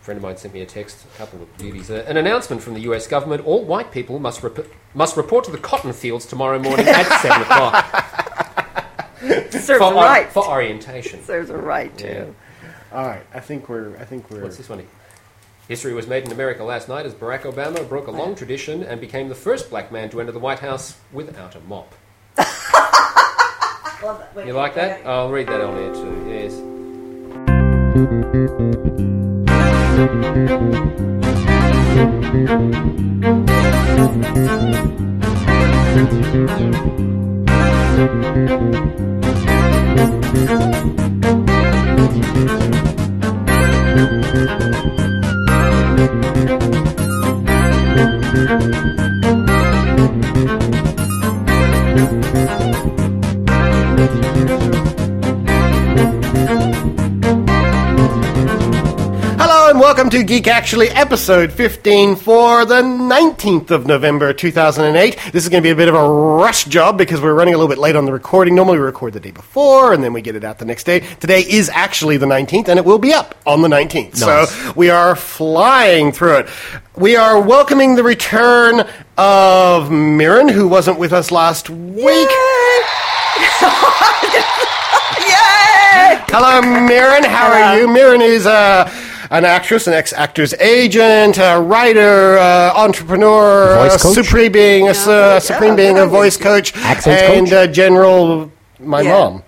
friend of mine sent me a text, a couple of beauties. An announcement from the US government: all white people must report to the cotton fields tomorrow morning at 7 o'clock. Serves a right. For orientation. Serves a right, too. Yeah. All right, I think we're. What's this one? History was made in America last night as Barack Obama broke a long tradition and became the first black man to enter the White House without a mop. Love that. Wait, You like that? I'll read that on air too, yes. Hello and welcome to Geek Actually, episode 15 for the 19th of November 2008. This is going to be a bit of a rush job because we're running a little bit late on the recording. Normally we record the day before and then we get it out the next day. Today is actually the 19th and it will be up on the 19th. Nice. So we are flying through it. We are welcoming the return of Mirren, who wasn't with us last week. Yay! Hello, Mirren. How are you? Mirren is an actress, an ex-actor's agent, a writer, entrepreneur, Voice coach? supreme being a voice coach, Accent coach? and general my mom.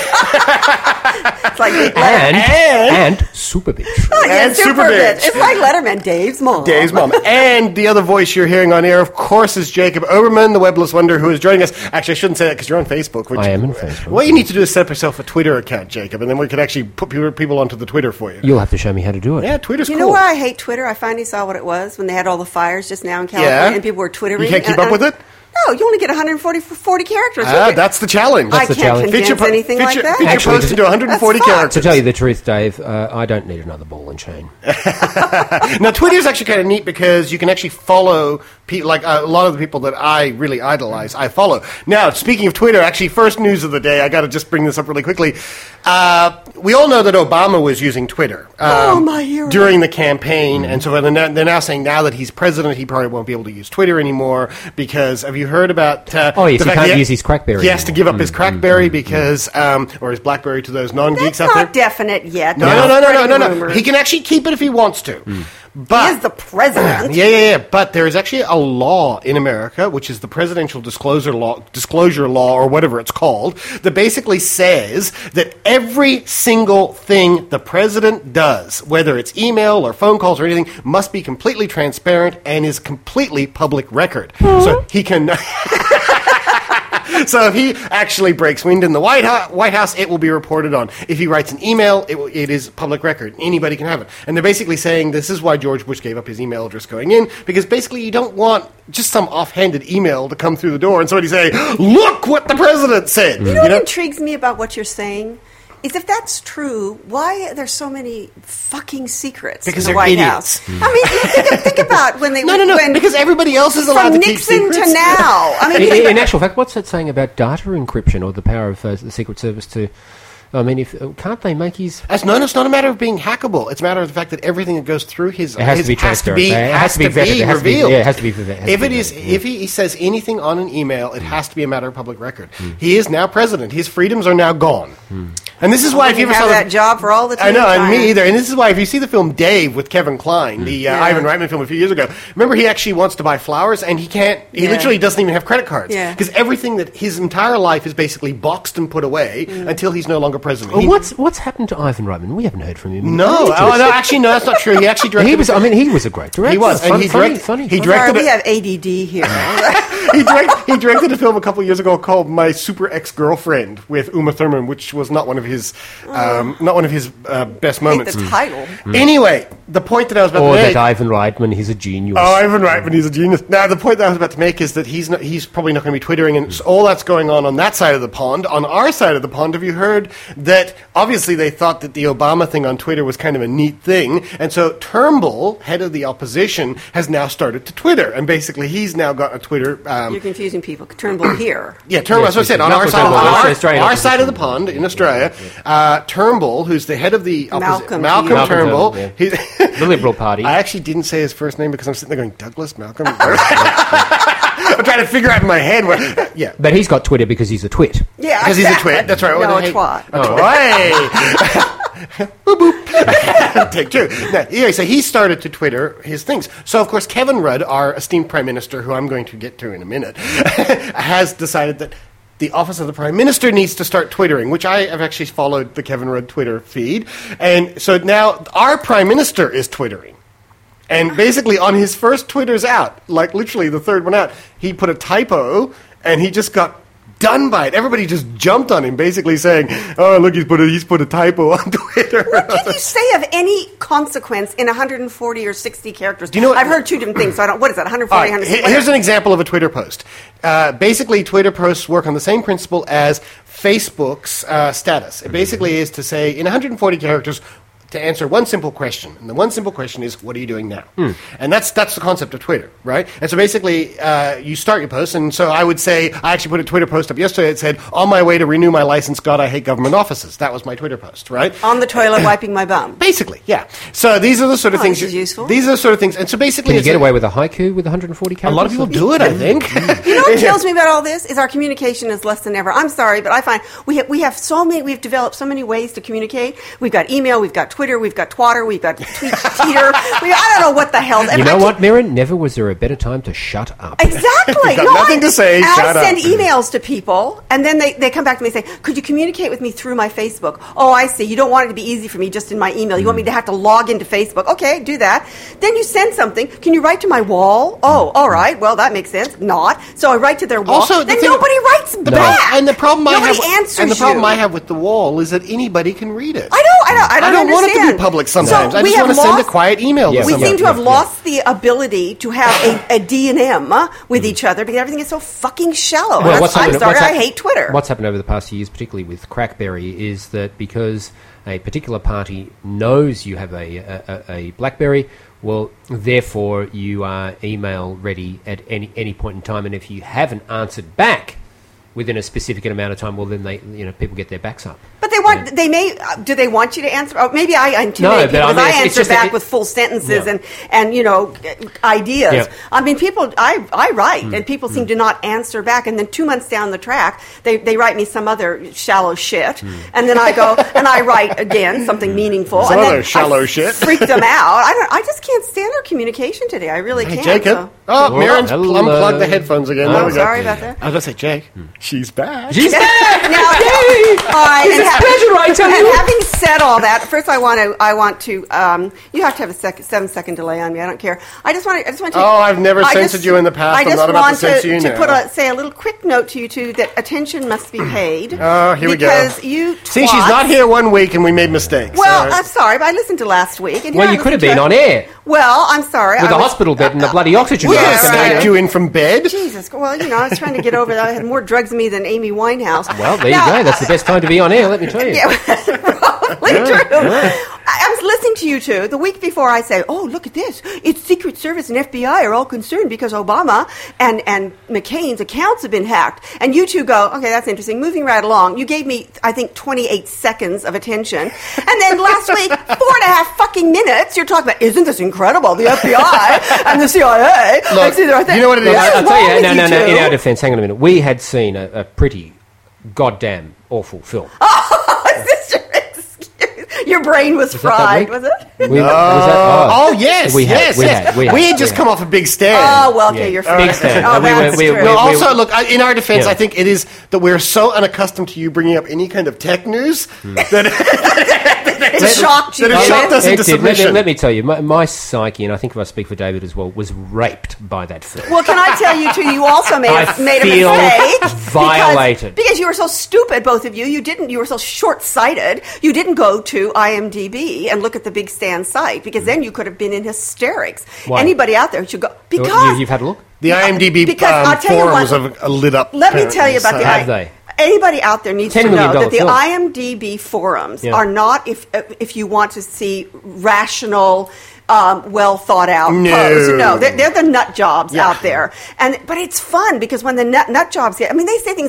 It's like And Super Bitch. yeah, and super Super bitch. Bitch. It's like Letterman, Dave's mom. Dave's mom. And the other voice you're hearing on air, of course, is Jacob Oberman, the webless wonder who is joining us. Actually, I shouldn't say that because you're on Facebook. I am on Facebook. What you need to do is set up yourself a Twitter account, Jacob, and then we could actually put people onto the Twitter for you. You'll have to show me how to do it. Yeah, Twitter's You cool. know why I hate Twitter? I finally saw what it was when they had all the fires just now in California and people were twittering. You can't keep up with it? No, you only get 40 characters. That's the challenge. I the can't challenge. condense anything like that. Fit your Actually, post into 140 that's fun. characters. To tell you the truth, Dave, I don't need another ball and chain. Now, Twitter is actually kind of neat because you can actually follow people, like a lot of the people that I really idolize, I follow. Now, speaking of Twitter, actually, first news of the day, I got to just bring this up really quickly. We all know that Obama was using Twitter my hero. during the campaign, and so they're now saying now that he's president, he probably won't be able to use Twitter anymore because have you heard about? Yes, the he fact can't that use his Crackberry He has to give up his Crackberry because, or his BlackBerry to those non-geeks That's out there. not definite yet. No. He can actually keep it if he wants to. But He is the president. Yeah. But there is actually a law in America, which is the Presidential Disclosure Law, or whatever it's called, that basically says that every single thing the president does, whether it's email or phone calls or anything, must be completely transparent and is completely public record. So he can. So if he actually breaks wind in the White House, it will be reported on. If he writes an email, it is public record. Anybody can have it. And they're basically saying this is why George Bush gave up his email address going in, because basically you don't want just some offhanded email to come through the door and somebody say, look what the president said. You know what intrigues me about what you're saying? Is if that's true, why are there so many fucking secrets Because in the they're White idiots. House? I mean, think about when they No, when, because everybody else is allowed from to keep Nixon secrets. to now. I mean, In actual fact, what's that saying about data encryption or the power of the Secret Service to... I mean, can't they make his... It's not a matter of being hackable. It's a matter of the fact that everything that goes through his... It has to be transparent. It has to be vetted. It has to be- revealed. yeah, it has to be vetted. If he says anything on an email, it has to be a matter of public record. He is now president. His freedoms are now gone. And this is why if you ever have saw that job for all the time. I know, and me either. And this is why if you see the film Dave with Kevin Kline, the Ivan Reitman film a few years ago, remember he actually wants to buy flowers and he can't. He literally doesn't even have credit cards because everything that his entire life is basically boxed and put away until he's no longer president. Well, what's happened to Ivan Reitman? We haven't heard from him. No, actually, no, that's not true. He actually directed. He was a great director. He was, and he directed. He directed. We have ADD here. he directed a film a couple of years ago called My Super Ex-Girlfriend with Uma Thurman, which was not one of his best moments. The title. Anyway, the point that I was about to make. Or that Ivan Reitman, he's a genius. Oh, Ivan Reitman, he's a genius. Now, the point that I was about to make is that he's probably not going to be twittering, and all that's going on that side of the pond. On our side of the pond, have you heard that obviously they thought that the Obama thing on Twitter was kind of a neat thing, and so Turnbull, head of the opposition, has now started to Twitter, and basically he's now got a Twitter... You're confusing people. Turnbull here. Yeah, Turnbull, Yes, as I said, on not our for side, Turnbull, that's the Australian our side of the opposition. pond in Australia, Turnbull, who's the head of the opposition, Malcolm Turnbull. The Liberal Party. I actually didn't say his first name because I'm sitting there going, Douglas Malcolm? I'm trying to figure out in my head where... Yeah. But he's got Twitter because he's a twit. Yeah, because he's a twit. That's right. No, a twat. Boop, boop. Take two. Now, anyway, so he started to Twitter his things. So, of course, Kevin Rudd, our esteemed Prime Minister, who I'm going to get to in a minute, has decided that the Office of the Prime Minister needs to start Twittering, which I have actually followed the Kevin Rudd Twitter feed. And so now our Prime Minister is Twittering. And basically on his first Twitters out, like literally the third one out, he put a typo and he just got done by it. Everybody just jumped on him, basically saying, "Oh, look, he's put a typo on Twitter." What can you say of any consequence in 140 or 60 characters? Do you know what, I've heard two different things, so I don't... What is that, 140, 160? Here's an example of a Twitter post. Basically, Twitter posts work on the same principle as Facebook's status. It basically is to say, in 140 characters, to answer one simple question. And the one simple question is, what are you doing now? And that's the concept of Twitter, right? And so basically, you start your post, and so I would say, I actually put a Twitter post up yesterday that said, on my way to renew my license, God, I hate government offices. That was my Twitter post, right? On the toilet wiping my bum. Basically, yeah. So these are the sort of things... This is useful. These are the sort of things, and so basically... Can you get away with a haiku with 140 characters? A lot of people do it, I think. You know what kills me about all this is our communication is less than ever. I'm sorry, but I find we've developed so many ways to communicate. We've got email, we've got Twitter, we've got Twatter, we've got Teeter. I don't know what the hell. You know what, Mirren? Never was there a better time to shut up. Exactly. Got nothing to say. I send emails to people, and then they come back to me and say, "Could you communicate with me through my Facebook?" Oh, I see. You don't want it to be easy for me just in my email. You want me to have to log into Facebook. Okay, do that. Then you send something. Can you write to my wall? Oh, all right. Well, that makes sense. Not. So I write to their wall. Also, then nobody writes back. And the problem nobody answers and the problem you. I have with the wall is that anybody can read it. I don't want it to understand. be public sometimes. So I just want to send a quiet email to We somebody. seem to have lost the ability to have a D&M with each other because everything is so fucking shallow. Well, I hate Twitter. What's happened over the past few years, particularly with Crackberry, is that because a particular party knows you have a BlackBerry, well, therefore you are email ready at any point in time, and if you haven't answered back within a specific amount of time, well, then people get their backs up. But they want. They may. Do they want you to answer? Oh, maybe I intimidate people because I answer back with full sentences and ideas. Yeah. I mean, people. I write, and people seem to not answer back. And then 2 months down the track, they write me some other shallow shit, and then I go and I write again something meaningful. Some and other then shallow I shit. Freak them out. I just can't stand our communication today. I really can't. Jacob. So. Mirren's unplugged the headphones again. There we go. Sorry about that. I was going to say, Jake, she's back. She's back! Now, It's a pleasure, I tell you. And having said all that, first I want to. You have to have a 7-second delay on me. I don't care. I just want to. Oh, I've never censored you in the past. I'm not about to censor you now. To say a little quick note to you two that attention must be paid. Oh, here we go. Because you see, she's not here one week and we made mistakes. Well, I'm sorry, but I listened to last week. And well, you could have been on air. Well, I'm sorry. With a hospital bed and a bloody oxygen we mask. escaped you in from bed. Jesus. Well, I was trying to get over that. I had more drugs in me than Amy Winehouse. Well, there you go. That's the best time to be on air, let me tell you. Yeah, probably true. I was listening to you two the week before. I say, "Oh, look at this! It's Secret Service and FBI are all concerned because Obama and McCain's accounts have been hacked." And you two go, "Okay, that's interesting." Moving right along, you gave me, I think, 28 seconds of attention, and then last week, 4.5 fucking minutes. You're talking about, "Isn't this incredible? The FBI and the CIA." Look, you know what it is? I'll tell you. No. In our defence, hang on a minute. We had seen a pretty goddamn awful film. Your brain was fried, was it? Yes. We had just come off a big stand. Oh, well, okay, you're big stand. Oh, that's true. No, also, look, in our defense, I think it is that we're so unaccustomed to you bringing up any kind of tech news that it shocked you. That it shocked us into submission. Let me tell you, my psyche, and I think if I speak for David as well, was raped by that film. Well, can I tell you, too, you also made a mistake. Violated. Because you were so stupid, both of you. You were so short-sighted. You didn't go to IMDb and look at the Big Stand site, because then you could have been in hysterics. Why? Anybody out there should go. Because you've had a look? The IMDb forums have lit up. Let me tell you about Have they? Anybody out there needs to know that the film. IMDb forums are not, if you want to see rational, well thought out posts. No, they're the nut jobs out there. But it's fun because when the nut jobs get, they say things like,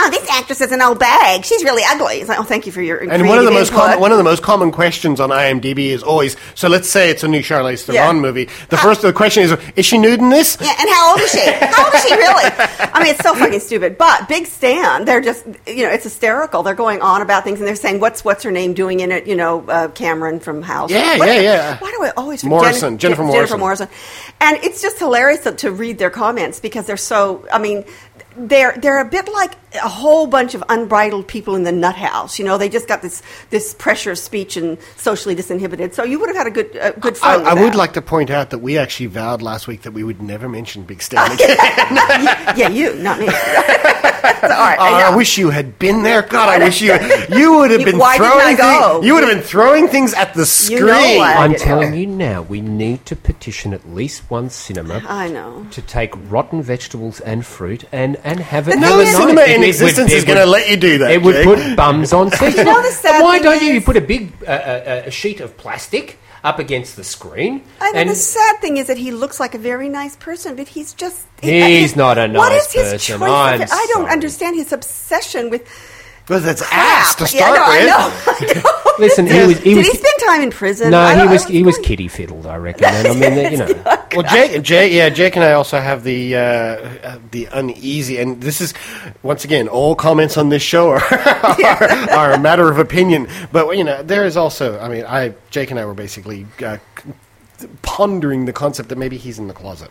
this actress is an old bag. She's really ugly. It's like, oh, thank you for your And one of the most common questions on IMDb is always, so let's say it's a new Charlize Theron movie. The first question is she nude in this? Yeah, and how old is she? How old is she really? I mean, it's so fucking stupid. But Big Stan, they're just, it's hysterical. They're going on about things, and they're saying, what's her name doing in it? Cameron from House. Yeah. Why do I always forget Jennifer Morrison. And it's just hilarious to read their comments because they're so, I mean, they're a bit like a whole bunch of unbridled people in the nut house. They just got this pressure of speech and socially disinhibited. So you would have had a good fun. I would like to point out that we actually vowed last week that we would never mention Big Stan again. Yeah, you, not me. All right, I wish you had been there. God, I wish you would have been why throwing didn't I go? things. You would have been throwing things at the screen. I'm telling you now, we need to petition at least one cinema. I know. To take rotten vegetables and fruit and have it. No cinema in existence is going to let you do that. It would put bums on seats. Why don't you put a big sheet of plastic up against the screen? And the sad thing is that he looks like a very nice person, but he's just... He's not a nice what is his person. Choice I don't sorry. understand his obsession with... Well, that's crap. ass to start with. I know. Listen, Did he spend time in prison? No, he was kiddie fiddled, I reckon. And I mean, Well, Jake and I also have the uneasy, and this is once again all comments on this show are a matter of opinion. But there is also, I mean, Jake and I were basically pondering the concept that maybe he's in the closet.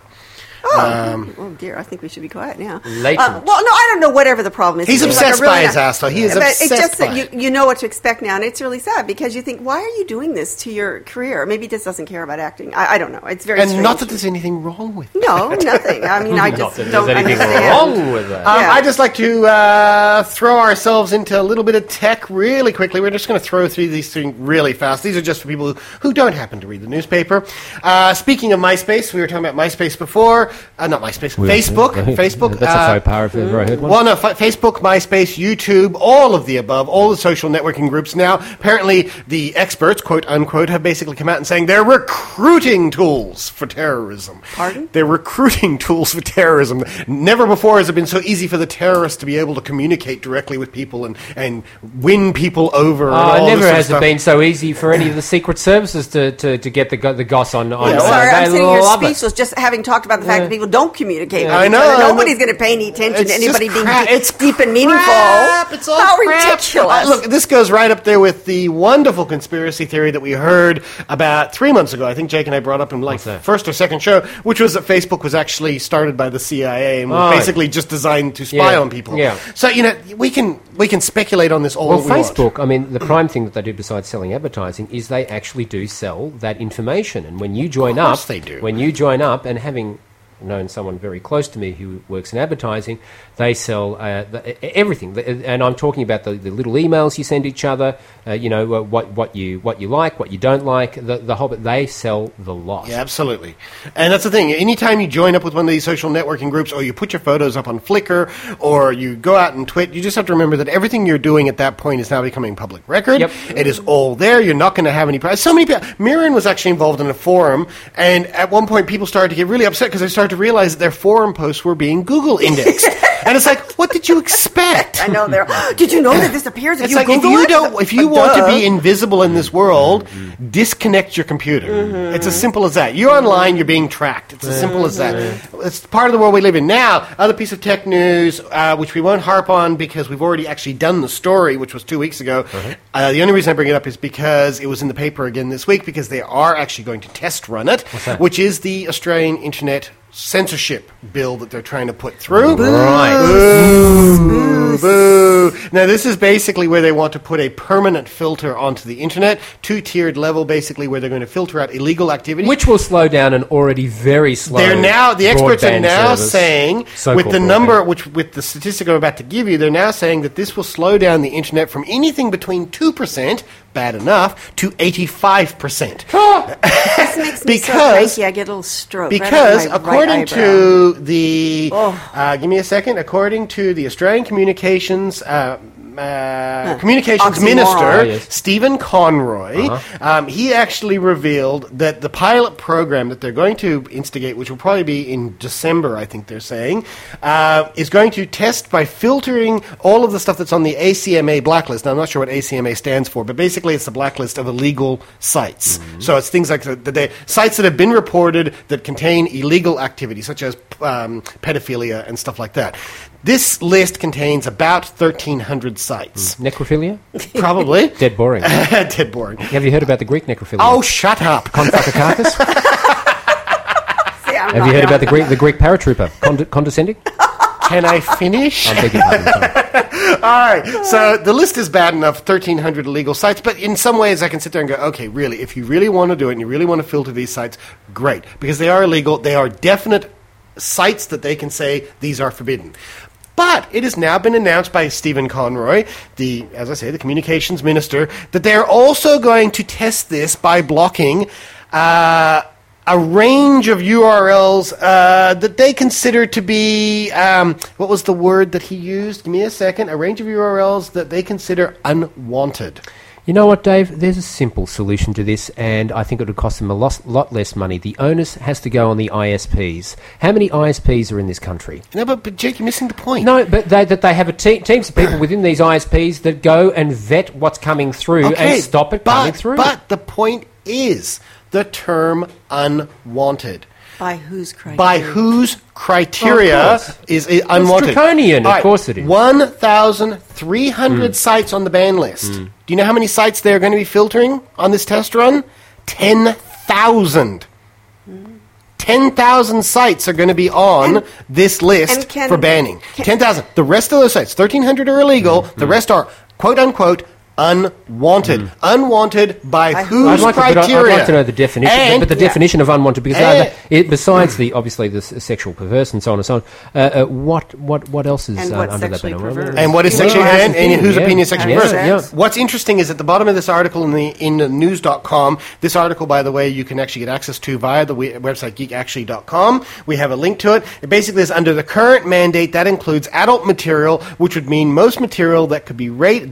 Oh dear! I think we should be quiet now. Latent. Well, no, I don't know. Whatever the problem is, he's obsessed by his ass. Though he is obsessed. It's just by that you know what to expect now, and it's really sad because you think, why are you doing this to your career? Maybe he just doesn't care about acting. I don't know. It's very strange. Not that there's anything wrong with it. No, nothing. I mean, I just don't anything understand. wrong with that. I'd just like to throw ourselves into a little bit of tech really quickly. We're just going to throw through these things really fast. These are just for people who don't happen to read the newspaper. Speaking of MySpace, we were talking about MySpace before. Not MySpace. Facebook. That's a faux pas if I've ever heard one. Well, no, Facebook, MySpace, YouTube, all of the above, all the social networking groups now. Apparently, the experts, quote unquote, have basically come out and saying they're recruiting tools for terrorism. Pardon? They're recruiting tools for terrorism. Never before has it been so easy for the terrorists to be able to communicate directly with people and win people over. Never has it been so easy for any of the secret services to get the goss on. Sorry, I'm sitting here speechless just having talked about the fact that people don't communicate. I know. Nobody's going to pay any attention to anybody being deep and meaningful. It's all How crap. ridiculous. Look, this goes right up there with the wonderful conspiracy theory that we heard about 3 months ago. I think Jake and I brought up in first or second show, which was that Facebook was actually started by the CIA and was basically just designed to spy on people. Yeah. So, we can speculate on this all we want. Facebook, I mean, the prime thing that they do besides selling advertising is they actually do sell that information. And when you join Of course they do. When you join up, and having known someone very close to me who works in advertising, they sell everything, and I'm talking about the little emails you send each other, what you like, what you don't like, the whole bit. They sell the lot. Yeah, absolutely. And that's the thing. Anytime you join up with one of these social networking groups, or you put your photos up on Flickr, or you go out and twit, you just have to remember that everything you're doing at that point is now becoming public record. Yep. It is all there. You're not going to have any problems. So many people. Mirren was actually involved in a forum, and at one point people started to get really upset because they started to realize that their forum posts were being Google indexed. And it's like, what did you expect? I know. Did you know that this appears if it's you like Google if you want to be invisible in this world, disconnect your computer. It's as simple as that. You're online, you're being tracked. It's as simple as that. It's part of the world we live in. Now, other piece of tech news, which we won't harp on because we've already actually done the story, which was 2 weeks ago. The only reason I bring it up is because it was in the paper again this week, because they are actually going to test run it, which is the Australian Internet censorship bill that they're trying to put through. Right. Boo. Boo. Now, this is basically where they want to put a permanent filter onto the internet, two-tiered level, basically, where they're going to filter out illegal activity. Which will slow down an already very slow the experts are now service, saying, with the number, with the statistic I'm about to give you, they're now saying that this will slow down the internet from anything between 2%, bad enough, to 85%. This makes me so cranky. I get a little stroke. Because right according to the, give me a second, according to the Australian Communications communications Oxymoron. minister, Oh, yes. Stephen Conroy, he actually revealed that the pilot program that they're going to instigate, which will probably be in December, I think they're saying, is going to test by filtering all of the stuff that's on the ACMA blacklist. Now, I'm not sure what ACMA stands for, but basically it's the blacklist of illegal sites. So it's things like the sites that have been reported that contain illegal activity, such as pedophilia and stuff like that. This list contains about 1,300 sites. Necrophilia? Probably. Dead boring. Dead boring. Have you heard about the Greek necrophilia? Oh, shut up. Confucicacus? See, I'm Have not you heard young. about the Greek paratrooper? Condescending? Can I finish? I beg your pardon, sorry. All right. So the list is bad enough, 1,300 illegal sites. But in some ways, I can sit there and go, okay, really, if you really want to do it and you really want to filter these sites, great. Because they are illegal. They are definite sites that they can say these are forbidden. But it has now been announced by Stephen Conroy, as I say, the communications minister, that they're also going to test this by blocking a range of URLs that they consider to be, what was the word that he used? Give me a second. A range of URLs that they consider unwanted. You know what, Dave? There's a simple solution to this, and I think it would cost them a lot less money. The onus has to go on the ISPs. How many ISPs are in this country? No, but Jake, you're missing the point. No, but they have teams of people within these ISPs that go and vet what's coming through and stop it coming through. But the point is the term unwanted. By whose criteria? By whose criteria course. is it unwanted? draconian, All of course it is. 1,300 sites on the ban list. Do you know how many sites they're going to be filtering on this test run? 10,000. 10,000 sites are going to be on this list for banning. 10,000. The rest of those sites, 1,300 are illegal. The rest are, quote unquote, unwanted. Unwanted by whose criteria? I'd like to know the definition, but the definition of unwanted, because besides obviously the sexual perverse and so on and so on, what else is And what's under that sexually banner? perverse? And what is Well, sexual that's and whose opinion is sexually Yeah, perverse? yeah. What's interesting is at the bottom of this article in the news.com, this article, by the way, you can actually get access to via the website geekactually.com. We have a link to it. It basically is under the current mandate that includes adult material, which would mean most material that could be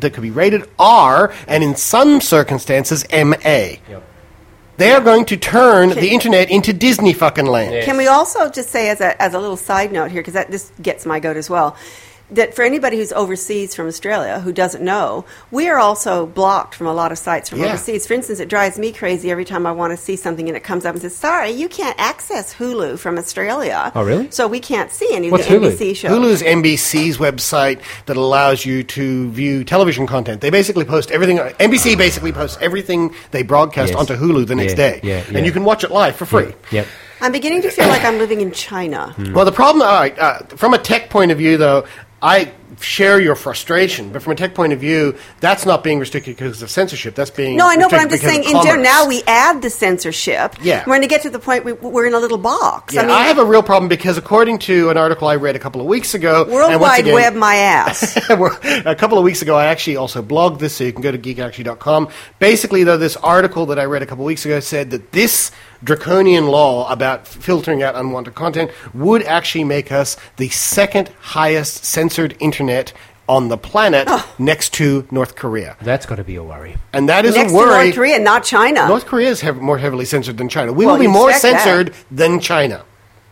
rated R, and in some circumstances MA. Yep. They are going to turn the internet into Disney fucking land. Yeah. Can we also just say as a little side note here, because this gets my goat as well, that for anybody who's overseas from Australia who doesn't know, we are also blocked from a lot of sites from overseas. For instance, it drives me crazy every time I want to see something and it comes up and says, sorry, you can't access Hulu from Australia. Oh, really? So we can't see any What's of the Hulu? NBC shows. Hulu is NBC's website that allows you to view television content. They basically post everything. NBC basically posts everything they broadcast Yes. onto Hulu the next day. Yeah. And you can watch it live for free. Yep. I'm beginning to feel like I'm living in China. Well, the problem, all right, from a tech point of view, though, I share your frustration, but from a tech point of view, that's not being restricted because of censorship. That's being No, I know, but I'm restricted just saying, because in of general, commerce. now we add the censorship. Yeah. We're going to get to the point we're in a little box. Yeah, I have a real problem because according to an article I read a couple of weeks ago... World and once Wide again- Web my ass. A couple of weeks ago, I actually also blogged this, so you can go to geekactually.com. Basically, though, this article that I read a couple of weeks ago said that this draconian law about filtering out unwanted content would actually make us the second highest censored internet on the planet next to North Korea. That's got to be a worry. And that is Next a worry. to North Korea, not China. North Korea is more heavily censored than China. We Well, will be you more expect that. censored than China.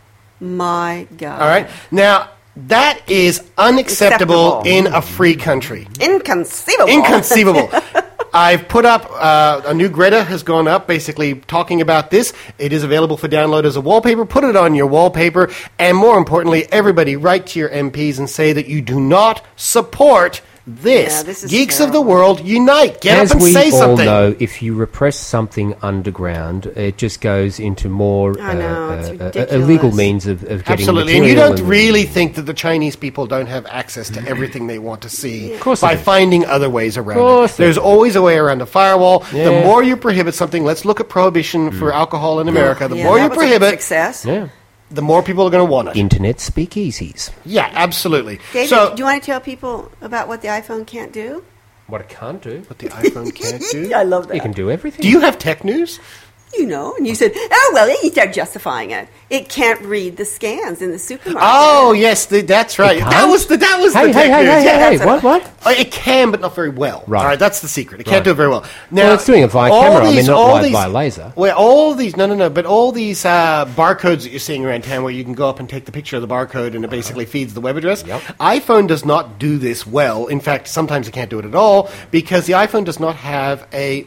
My God. All right? Now, that is unacceptable Acceptable. in a free country. Inconceivable. Inconceivable. I've put up, a new Greta has gone up basically talking about this. It is available for download as a wallpaper. Put it on your wallpaper. And more importantly, everybody write to your MPs and say that you do not support this. Yeah, this is Geeks of the terrible. world, unite. Get As up and we say all something. know, if you repress something underground, it just goes into more I know, it's ridiculous. illegal means of getting Absolutely. And you material don't really think that the Chinese people don't have access to everything they want to see course by they do. finding other ways around Course it. they There's do. always a way around a firewall. The Yeah. more you prohibit something, let's look at prohibition for alcohol in America. The Yeah, more that you was a prohibit, success. Yeah. the more people are going to want it. Internet speakeasies. Yeah, absolutely. David, So, do you want to tell people about what the iPhone can't do? What it can't do. what the iPhone can't do. I love that. You can do everything. Do you have tech news? And you said, oh, well, then you start justifying it. It can't read the scans in the supermarket. Oh, yes, that's right. That was the tech news. Hey, what? It can, but not very well. Right. All right, that's the secret. It can't do it very well. Now, it's doing it via camera. Not via laser. Well, all these but all these barcodes that you're seeing around town, where you can go up and take the picture of the barcode, and it basically feeds the web address. Yep. iPhone does not do this well. In fact, sometimes it can't do it at all because the iPhone does not have a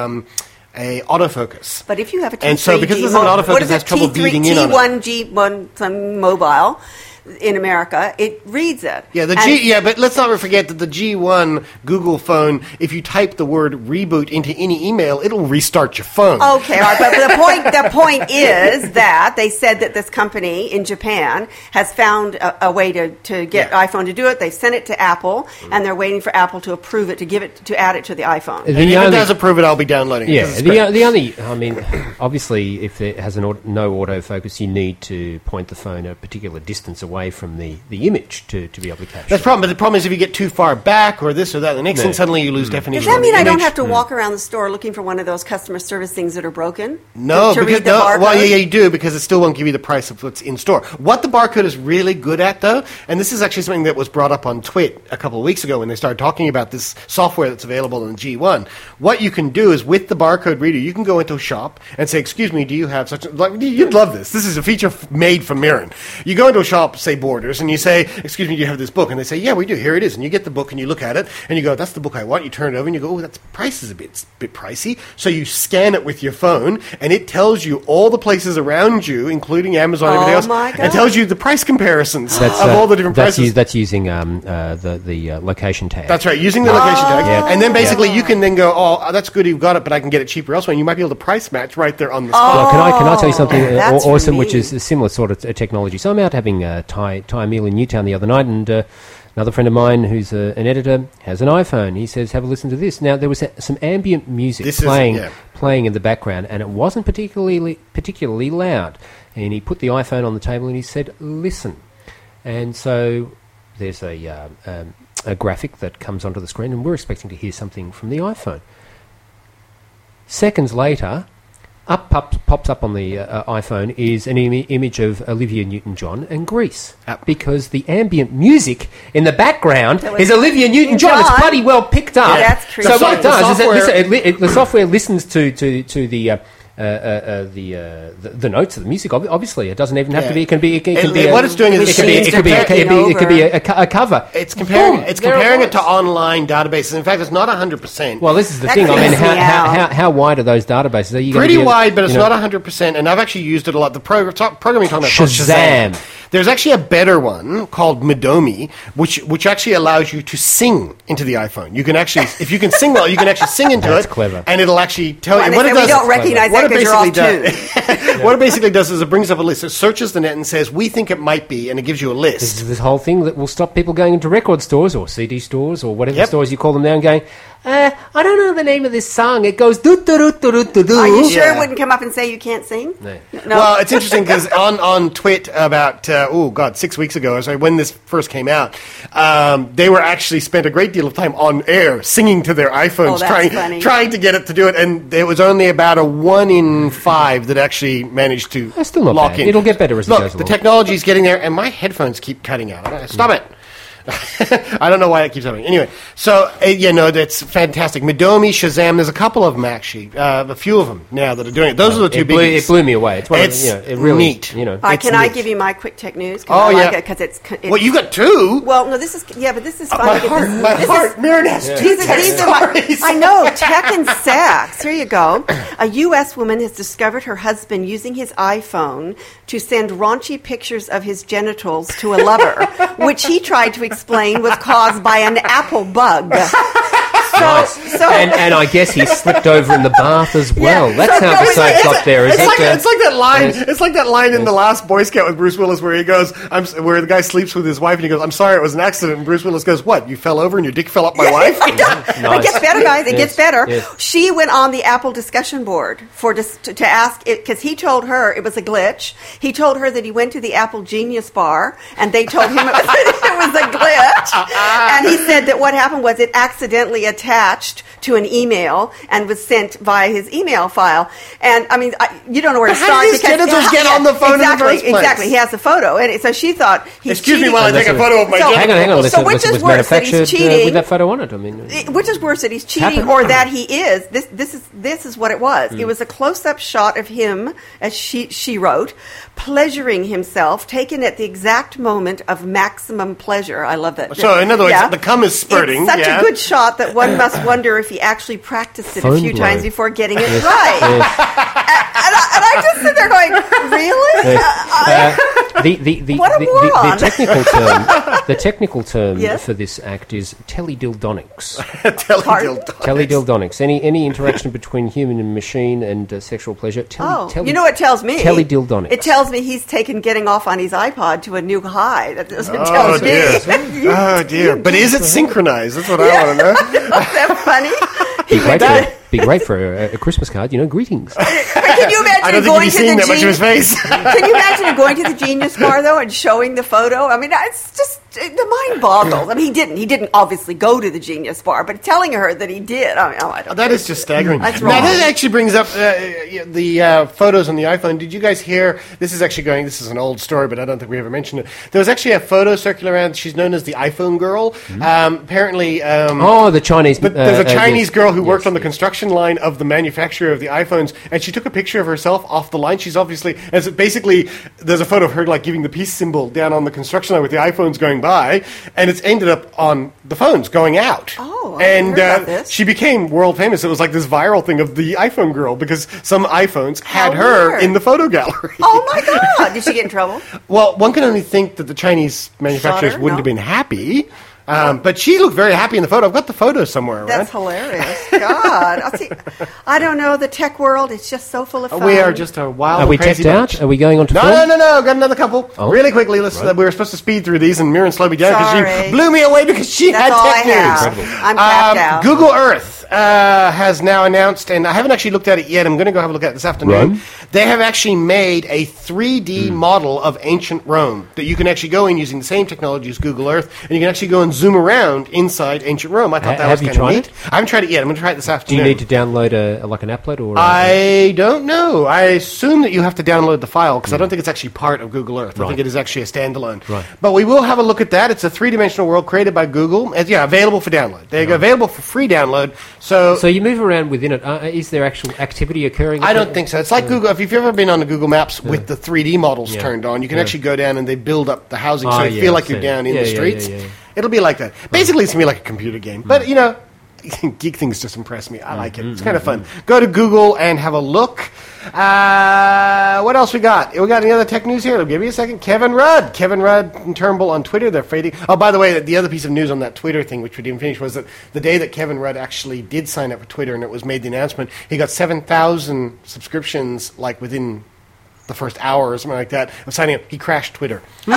autofocus. But if you have a T3G, and so because it doesn't have autofocus, it has trouble beating in on it. T1, G1 mobile in America, it reads it. Yeah, but let's not forget that the G1 Google phone, if you type the word reboot into any email, it'll restart your phone. Okay, all right, but the point is that they said that this company in Japan has found a way to get iPhone to do it. They've sent it to Apple, and they're waiting for Apple to approve it, to add it to the iPhone. And if it does approve it, I'll be downloading it. Yeah, the only, obviously, if it has no autofocus, you need to point the phone a particular distance away from the image to be able to capture. That's the problem. But the problem is if you get too far back or this or that, the next thing suddenly you lose definition. Does that mean I don't have to walk around the store looking for one of those customer service things that are broken? No, to read the barcode? Well, yeah, you do, because it still won't give you the price of what's in store. What the barcode is really good at, though, and this is actually something that was brought up on Twit a couple of weeks ago when they started talking about this software that's available in G1. What you can do is with the barcode reader, you can go into a shop and say, "Excuse me, do you have such?" You'd love this. This is a feature made for Mirren. You go into a shop, say Borders, and you say, "Excuse me, do you have this book?" And they say, "Yeah, we do. Here it is." And you get the book and you look at it and you go, "That's the book I want." You turn it over and you go, "Oh, that price is a bit pricey." So you scan it with your phone and it tells you all the places around you, including Amazon and everything else, my God. and tells you the price comparisons of all the different prices. That's using the location tag. That's right, using the location tag. Yeah. And then basically you can then go, "Oh, that's good, you've got it, but I can get it cheaper elsewhere." And you might be able to price match right there on the spot. Well, can I tell you something that's awesome, really which is a similar sort of technology? So I'm out having a Thai meal in Newtown the other night, and another friend of mine who's an editor has an iPhone. He says, "Have a listen to this." Now, there was some ambient music playing in the background, and it wasn't particularly loud. And he put the iPhone on the table and he said, "Listen." And so there's a graphic that comes onto the screen, and we're expecting to hear something from the iPhone. Seconds later, pops up on the iPhone is an image of Olivia Newton-John and Grease, because the ambient music in the background is Olivia Newton-John. It's bloody well picked up. Yeah, that's creepy. So what it does is the software listens to the notes of the music. Obviously, it doesn't even have to be. It can be. What it's doing is it could be a cover. It's comparing it to online databases. In fact, it's not 100%. Well, this is the thing. I mean, how wide are those databases? Are you pretty wide, but it's not 100%. And I've actually used it a lot. The programming talking about Shazam. There's actually a better one called Midomi, which actually allows you to sing into the iPhone. You can actually, if you can sing well, you can actually sing into That's it. clever. And it'll actually tell you what it does. We don't recognize that because you're off tune. What it basically does is it brings up a list. It searches the net and says, "We think it might be," and it gives you a list. This is this whole thing that will stop people going into record stores or CD stores or whatever stores you call them now and going, "I don't know the name of this song. It goes do do do do do do." Are you sure it wouldn't come up and say you can't sing? No. Well, it's interesting because on Twit about 6 weeks ago, sorry, when this first came out, they were actually spent a great deal of time on air singing to their iPhones, trying to get it to do it, and it was only about a 1 in 5 that actually managed to That's still not lock bad. in. It'll get better as it goes along. The technology's getting there, and my headphones keep cutting out. Stop it. I don't know why it keeps happening. Anyway, so, that's fantastic. Midomi, Shazam, there's a couple of them, actually. A few of them now that are doing it. Those are the two biggies. It blew me away. It's it really, neat. All right, can I give you my quick tech news? Because it's well, you got two? Well, no, this is fun. My heart, Mirren has two tech stories. I know, tech and sex. Here you go. A U.S. woman has discovered her husband using his iPhone to send raunchy pictures of his genitals to a lover, which he tried to explain was caused by an Apple bug. And I guess he slipped over in the bath as well. That's how the soap got there, isn't it? It's like that line. It's like that line in The Last Boy Scout with Bruce Willis where he goes, where the guy sleeps with his wife and he goes, "I'm sorry, it was an accident." And Bruce Willis goes, "What? You fell over and your dick fell up my wife?" It gets better, guys. It gets better. Yes. She went on the Apple discussion board to ask it because he told her it was a glitch. He told her that he went to the Apple Genius Bar and they told him it was a glitch. And he said that what happened was it accidentally attached attached to an email and was sent via his email file. And I mean, you don't know where to How start. did his genitals get on the phone in the first place? Exactly. He has the photo, and so she thought he's Excuse me cheating. while I take a photo of my genitals. Hang on. So which is was worse, that he's manufactured cheating? with that photo on it? I mean, Which is worse, that he's cheating happened. or that he is? This is what it was. It was a close-up shot of him, as she wrote, pleasuring himself, taken at the exact moment of maximum pleasure. I love that. So, in other words, the cum is spurting. It's such a good shot that one must wonder if he actually practiced it a Phone few blow. times before getting it right. And I just sit there going, really? What a moron. The technical term Yes? for this act is teledildonics. Teledildonics. Teledildonics. Any interaction between human and machine and sexual pleasure. You know what it tells me? Teledildonics. It tells me he's taken getting off on his iPod to a new high. That doesn't Oh, tell dear. me. Oh, dear. But is it synchronized? That's what I want to know. Isn't that funny? Be great for a Christmas card, greetings. Can you imagine I don't think going you'd be to seeing the that much of his face. Can you imagine going to the Genius Bar though and showing the photo? I mean, it's just the mind boggles. I mean, he didn't obviously go to the Genius Bar, but telling her that he did. I mean, I don't. That is just staggering. That's Now, wrong. that actually brings up the photos on the iPhone. Did you guys hear? This is an old story, but I don't think we ever mentioned it. There was actually a photo circular around. She's known as the iPhone girl. Apparently, The Chinese. but there's a Chinese girl who worked on the yes. construction line of the manufacturer of the iPhones, and she took a picture of herself off the line. She's obviously, there's a photo of her like giving the peace symbol down on the construction line with the iPhones going by, and it's ended up on the phones going out. Oh, I hadn't and heard about this. she became world famous. It was like this viral thing of the iPhone girl because some iPhones had How her weird. in the photo gallery. Oh my God! Did she get in trouble? Well, one can only think that the Chinese manufacturers Shot her? wouldn't No. have been happy. But she looked very happy in the photo. I've got the photo somewhere around. That's hilarious. God, I don't know. The tech world is just so full of fun. We are just a wild Are we crazy teched bunch. out? Are we going on to No, film? no. Got another couple. Oh. Really quickly. We were supposed to speed through these, and Mirren slowed me down because Sorry. she blew me away because she That's had all tech I have. news. I'm tapped out. Google Earth has now announced, and I haven't actually looked at it yet. I'm going to go have a look at it this afternoon. Rome? They have actually made a 3D model of ancient Rome that you can actually go in using the same technology as Google Earth, and you can actually go and zoom around inside ancient Rome. I thought that Have was you kind of tried neat. it? I haven't tried it yet. I'm going to try it this Do afternoon. you need to download like an applet or? I don't know. I assume that you have to download the file because I don't think it's actually part of Google Earth. I Right. think it is actually a standalone. Right. But we will have a look at that. It's a three-dimensional world created by Google. It's, available for download. They're available for free download. So you move around within it. Is there actual activity occurring? I don't think so. It's like Google. If you've ever been on the Google Maps with the 3D models Yeah. turned on, you can Yeah. actually go down and they build up the housing so Ah, you yeah, feel like I've you're seen it. down in Yeah, the yeah, streets. yeah. It'll be like that. Basically, it's going to be like a computer game. But, geek things just impress me. I like it. It's kind of fun. Go to Google and have a look. What else we got? We got any other tech news here? Give me a second. Kevin Rudd and Turnbull on Twitter. They're fading. Oh, by the way, the other piece of news on that Twitter thing, which we didn't finish, was that the day that Kevin Rudd actually did sign up for Twitter and it was made the announcement, he got 7,000 subscriptions like within the first hour or something like that of signing up. He crashed Twitter. So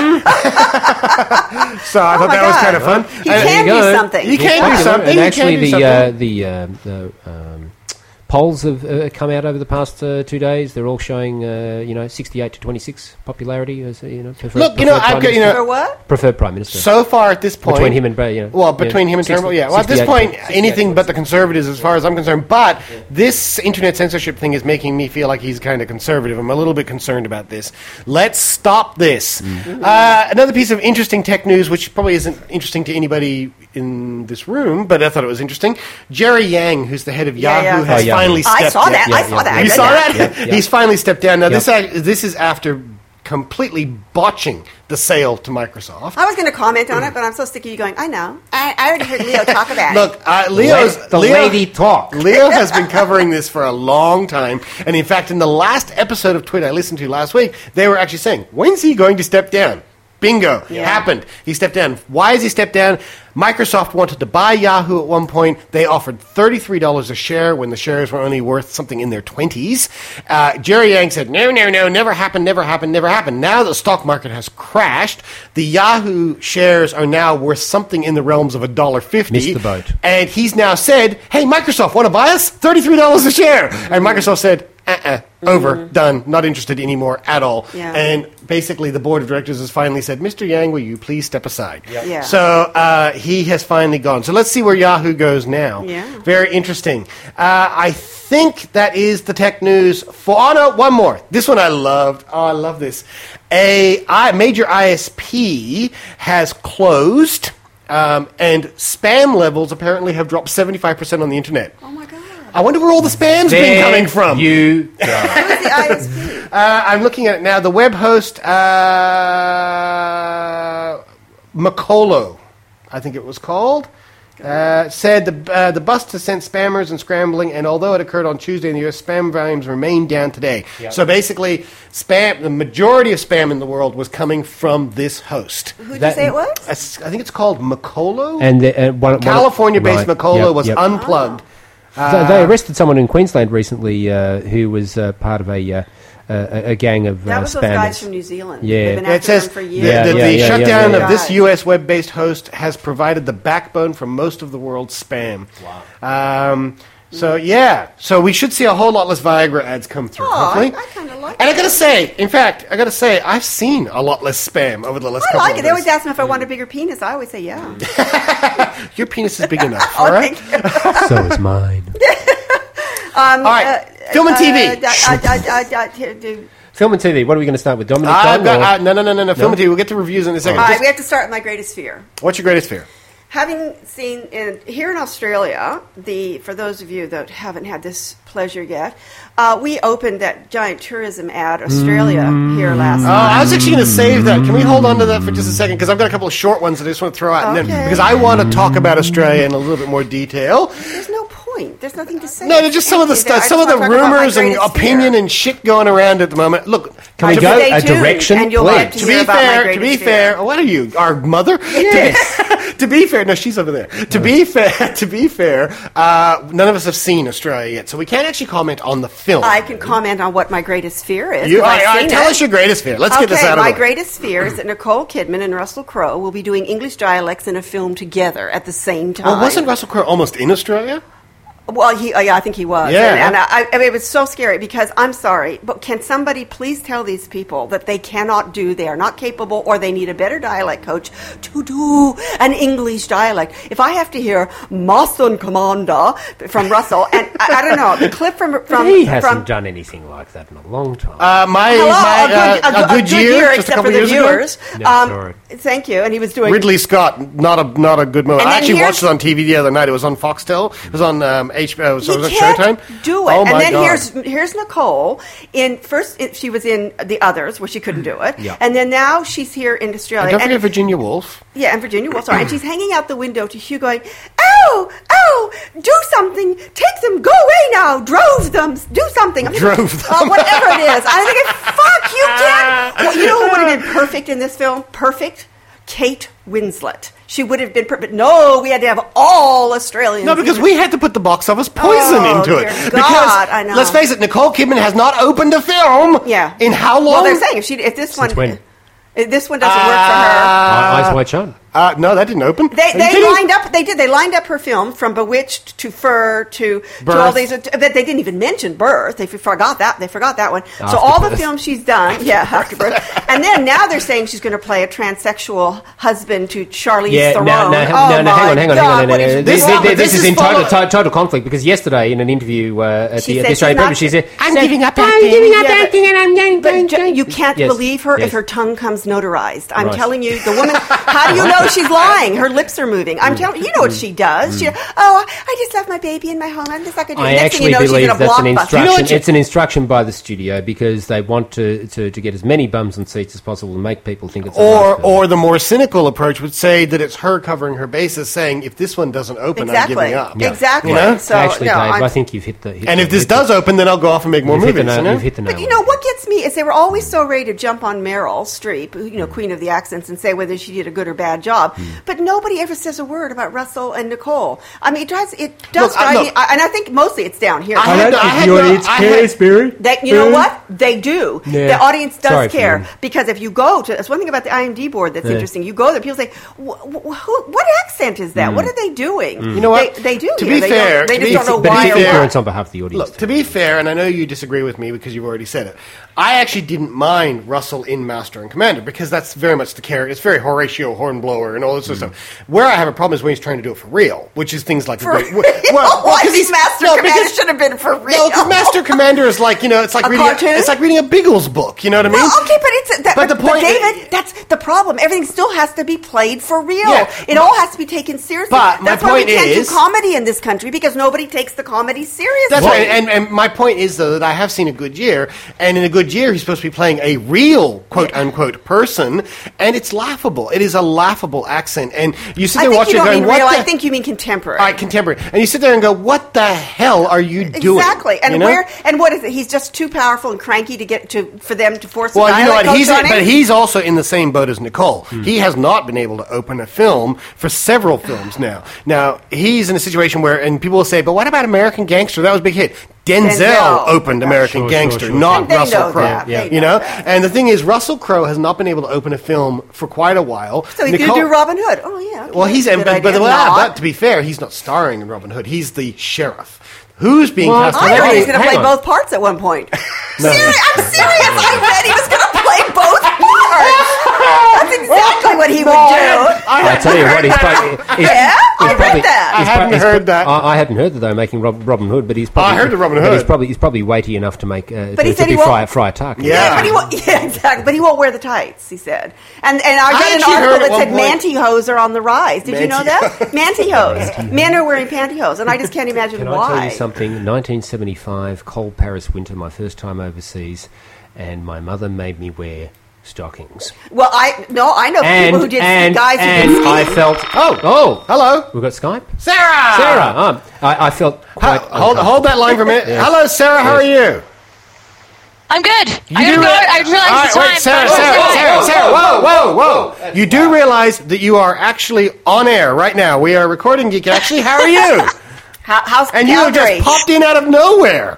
I thought my that was God. kind of fun. He And- can you do go. something. He can do something. And He actually, can do something. the polls have come out over the past 2 days. They're all showing 68 to 26 popularity as preferred, Look, preferred I've Prime got, Minister. For what? Preferred Prime Minister. So far at this point, between him and between him and Turnbull, yeah. Well, at this 68 point, 68 anything but the Conservatives, as far as I'm concerned. But this internet censorship thing is making me feel like he's kind of conservative. I'm a little bit concerned about this. Let's stop this. Another piece of interesting tech news, which probably isn't interesting to anybody in this room, but I thought it was interesting. Jerry Yang, who's the head of Yeah, Yahoo, yeah. has Yahoo. finally stepped I saw down. that. Yeah, I saw yeah. that. I You read saw that. that? Yeah, yeah. He's finally stepped down. Now, Yep. this is after completely botching the sale to Microsoft. I was going to comment on it, but I'm so sick of you going, I know. I already heard Leo talk about it. Look, The lady talk. Leo has been covering this for a long time, and in fact, in the last episode of Twitter I listened to last week, they were actually saying, "When's he going to step down?" Bingo, happened. He stepped down. Why has he stepped down? Microsoft wanted to buy Yahoo at one point. They offered $33 a share when the shares were only worth something in their 20s. Jerry Yang said, no, never happened. Now the stock market has crashed. The Yahoo shares are now worth something in the realms of $1.50. Missed the boat. And he's now said, hey, Microsoft, want to buy us? $33 a share. And Microsoft said, over, done, not interested anymore at all. Yeah. And basically the board of directors has finally said, Mr. Yang, will you please step aside? Yeah. So he has finally gone. So let's see where Yahoo goes now. Yeah. Very interesting. I think that is the tech news for... Oh, no, one more. This one I loved. Oh, I love this. A major ISP has closed, and spam levels apparently have dropped 75% on the internet. Oh, my God. I wonder where all the spam's been coming from. You go. Who's the ISP? I'm looking at it now. The web host, Macolo, I think it was called, said the bust has sent spammers and scrambling, and although it occurred on Tuesday in the U.S., spam volumes remain down today. Yep. So basically, the majority of spam in the world was coming from this host. Who did you say it was? I think it's called Macolo. And California-based right, Macolo was yep. unplugged. They arrested someone in Queensland recently who was part of a gang of That was those spammers. guys from New Zealand. Yeah. They've been It after says them for the years. shutdown of this Guys. U.S. web-based host has provided the backbone for most of the world's spam. Wow. So we should see a whole lot less Viagra ads come through. Oh, hopefully. I kind of like And it. I gotta say, I've seen a lot less spam over the last I couple like of it. They always days. ask me if I want a bigger penis. I always say yeah. Your penis is big enough, Oh, all right? thank you. So is mine. All right, film and TV. Film and TV. What are we going to start with? Dominic I've Dunn? got no. Film and TV. We'll get to reviews in a second. All right, Just- we have to start with my greatest fear. what's your greatest fear? Having seen here in Australia, for those of you that haven't had this pleasure yet, we opened that giant tourism ad, Australia, here last Oh, night. I was actually going to save that. Can we hold on to that for just a second? Because I've got a couple of short ones that I just want to throw out. And then, Okay. because I want to talk about Australia in a little bit more detail. There's no point. There's nothing to say. No, there's just some of the Actually, I stuff, some just of the wanna talk about my rumors and greatest opinion fear. and shit going around at the moment. Look, Can we Just go stay a tuned, direction? and you'll please? get to to hear be about my fair, greatest fear. what are you, our mother? Yes. To be fair, no, she's over there. To be fair, none of us have seen Australia yet, so we can't actually comment on the film. I can comment on what my greatest fear is. You, 'cause I've all right, seen tell it. us your greatest fear. Let's get this out of my the way. greatest fear is that Nicole Kidman and Russell Crowe will be doing English dialects in a film together at the same time. Well, wasn't Russell Crowe almost in Australia? Well, I think he was. Yeah. And I mean, it was so scary because I'm sorry, but can somebody please tell these people that they cannot do, they are not capable, or they need a better dialect coach to do an English dialect? If I have to hear Mason Commander from Russell, and I don't know, the clip from He hasn't done anything like that in a long time. a good year, just a except couple for the years ago. viewers. No, sorry. Thank you. And he was doing Ridley Scott, not a good movie. And I then actually here's- watched it on TV the other night. It was on Foxtel. It was on HBO. So it You was on can't Showtime. do it. Oh and my then God. here's Nicole. She was in The Others, where she couldn't do it. Yeah. And then now she's here in Australia. And don't And- forget Virginia Woolf. Yeah, and Virginia Woolf, sorry. And she's hanging out the window to Hugh going, oh, do something. Take them. Go away now. Drove them. Do something. Drove them. Whatever it is. I'm thinking, fuck, you can't. Well, you know who would have been perfect in this film? Perfect? Kate Winslet. She would have been perfect. No, we had to have all Australians. No, because we had to put the box office poison Oh, into it. dear Because God, I know. let's face it, Nicole Kidman has not opened a film. Yeah. In how long? Well, they're saying if this one... when? If this one doesn't work for her... Eyes Wide Shut. No, that didn't open. They Are you kidding? lined up. They did. They lined up her film from Bewitched to Fur to all Birth. these. But they didn't even mention Birth. They forgot that. They forgot that one. So After all the Birth. films she's done, after Birth, and then now they're saying she's going to play a transsexual husband to Charlize Theron. No, my hang on. God, what is This- wrong with This is in follow- total conflict because yesterday in an interview at She the said Australian she's not- paper, she said, I'm giving up I'm acting." giving up Yeah, but- acting and I'm going You can't Yes, believe her yes. if her tongue comes notarized. I'm Right. telling you, the woman. How do you know she's lying? Her lips are moving. I'm telling you, know what she does. She, I just love my baby in my home. I'm just not going to do it. I Next thing actually you know, she's believe in a that's an blockbuster. instruction. You know what you- It's an instruction by the studio because they want to get as many bums and seats as possible and make people think it's a nice film. Or the more cynical approach would say that it's her covering her bases, saying if this one doesn't open, Exactly. I'm giving up. Yeah. Exactly. You know? So, Actually, no, Dave, I'm- I think you've hit the. And if this does open, then I'll go off and make more you've hit movies. the you nail, know? you've hit the nail. But you know what gets me is they were always so ready to jump on Meryl Streep, Queen of the Accents, and say whether she did a good or bad job. job. But nobody ever says a word about Russell and Nicole. I mean, it does drive me, and I think mostly it's down here. I don't think the audience cares, Barry. You know what? They do. Yeah. The audience does Sorry, care. Fiona. Because if you go to, that's one thing about the IMD board that's interesting. You go there, people say, what accent is that? What are they doing? You know what? They do. To here. be fair, they to just be don't know But why it's or why. influence on behalf of the audience. Look, to be fair, and I know you disagree with me because you've already said it, I actually didn't mind Russell in Master and Commander because that's very much the character. It's very Horatio Hornblower and all this sort of stuff. Where I have a problem is when he's trying to do it for real, which is things like... Why he's Master Commander should have been for real. No, because Master Commander is like, it's like A reading cartoon? it's like reading a Biggles book, you know what I mean? Well, okay, but it's But the point David, that's the problem. Everything still has to be played for real. Yeah, it all has to be taken seriously. but my that's why we point can't is- do comedy in this country because nobody takes the comedy seriously. That's right. And my point is, though, that I have seen A Good Year, and in A Good Year, he's supposed to be playing a real, quote-unquote, person, and it's laughable. It is a laughable accent. And you sit I there think watching you it don't going, mean what real. the... I think you mean contemporary. All right, contemporary. And you sit there and go, what the hell are you doing? Exactly. And You know? what is it? He's just too powerful and cranky for them to force Well, a you know dialect what? coach on him? But he's also in the same boat as Nicole. He has not been able to open a film for several films now. Now, he's in a situation where, and people will say, but what about American Gangster? That was a big hit. Denzel opened American Sure, Gangster, sure. not And they Russell know Crowe. that. They You know know? that. And the thing is, Russell Crowe has not been able to open a film for quite a while. So he's going to do Robin Hood. Oh, yeah. Okay. Well, he's That's a good idea. but to be fair, he's not starring in Robin Hood. He's the sheriff. Who's being Well, cast? I thought he was going to Hang play on. both parts at one point. No. I'm serious. I bet he was going to play both parts. That's exactly what he would do. I tell you what, he's probably... Yeah? I read that. I hadn't heard that. I hadn't heard that they were making Robin Hood, but he's probably... I heard the Robin but Hood. He's probably weighty enough to make... But he to said be he won't- Friar Tuck. Yeah. But he won't, exactly. But he won't wear the tights, he said. And I read an actually heard article at that one said point- mantyhose are on the rise. Did you know that? Mantyhose. Men are wearing pantyhose, and I just can't imagine Can why. I tell you something? 1975, cold Paris winter, my first time overseas, and my mother made me wear stockings. Well, I know people who did guys who and did ski. I felt... Oh! Hello? We've got Skype? Sarah! Sarah! I felt quite... Hold that line for a minute. Yes. Hello, Sarah. How are you? I'm good. I do gotta go. re- I realized the All time. right, Sarah. Whoa. You do realize that you are actually on air right now. We are recording Geek. Actually, how are you? How's And you have Calgary? just popped in out of nowhere.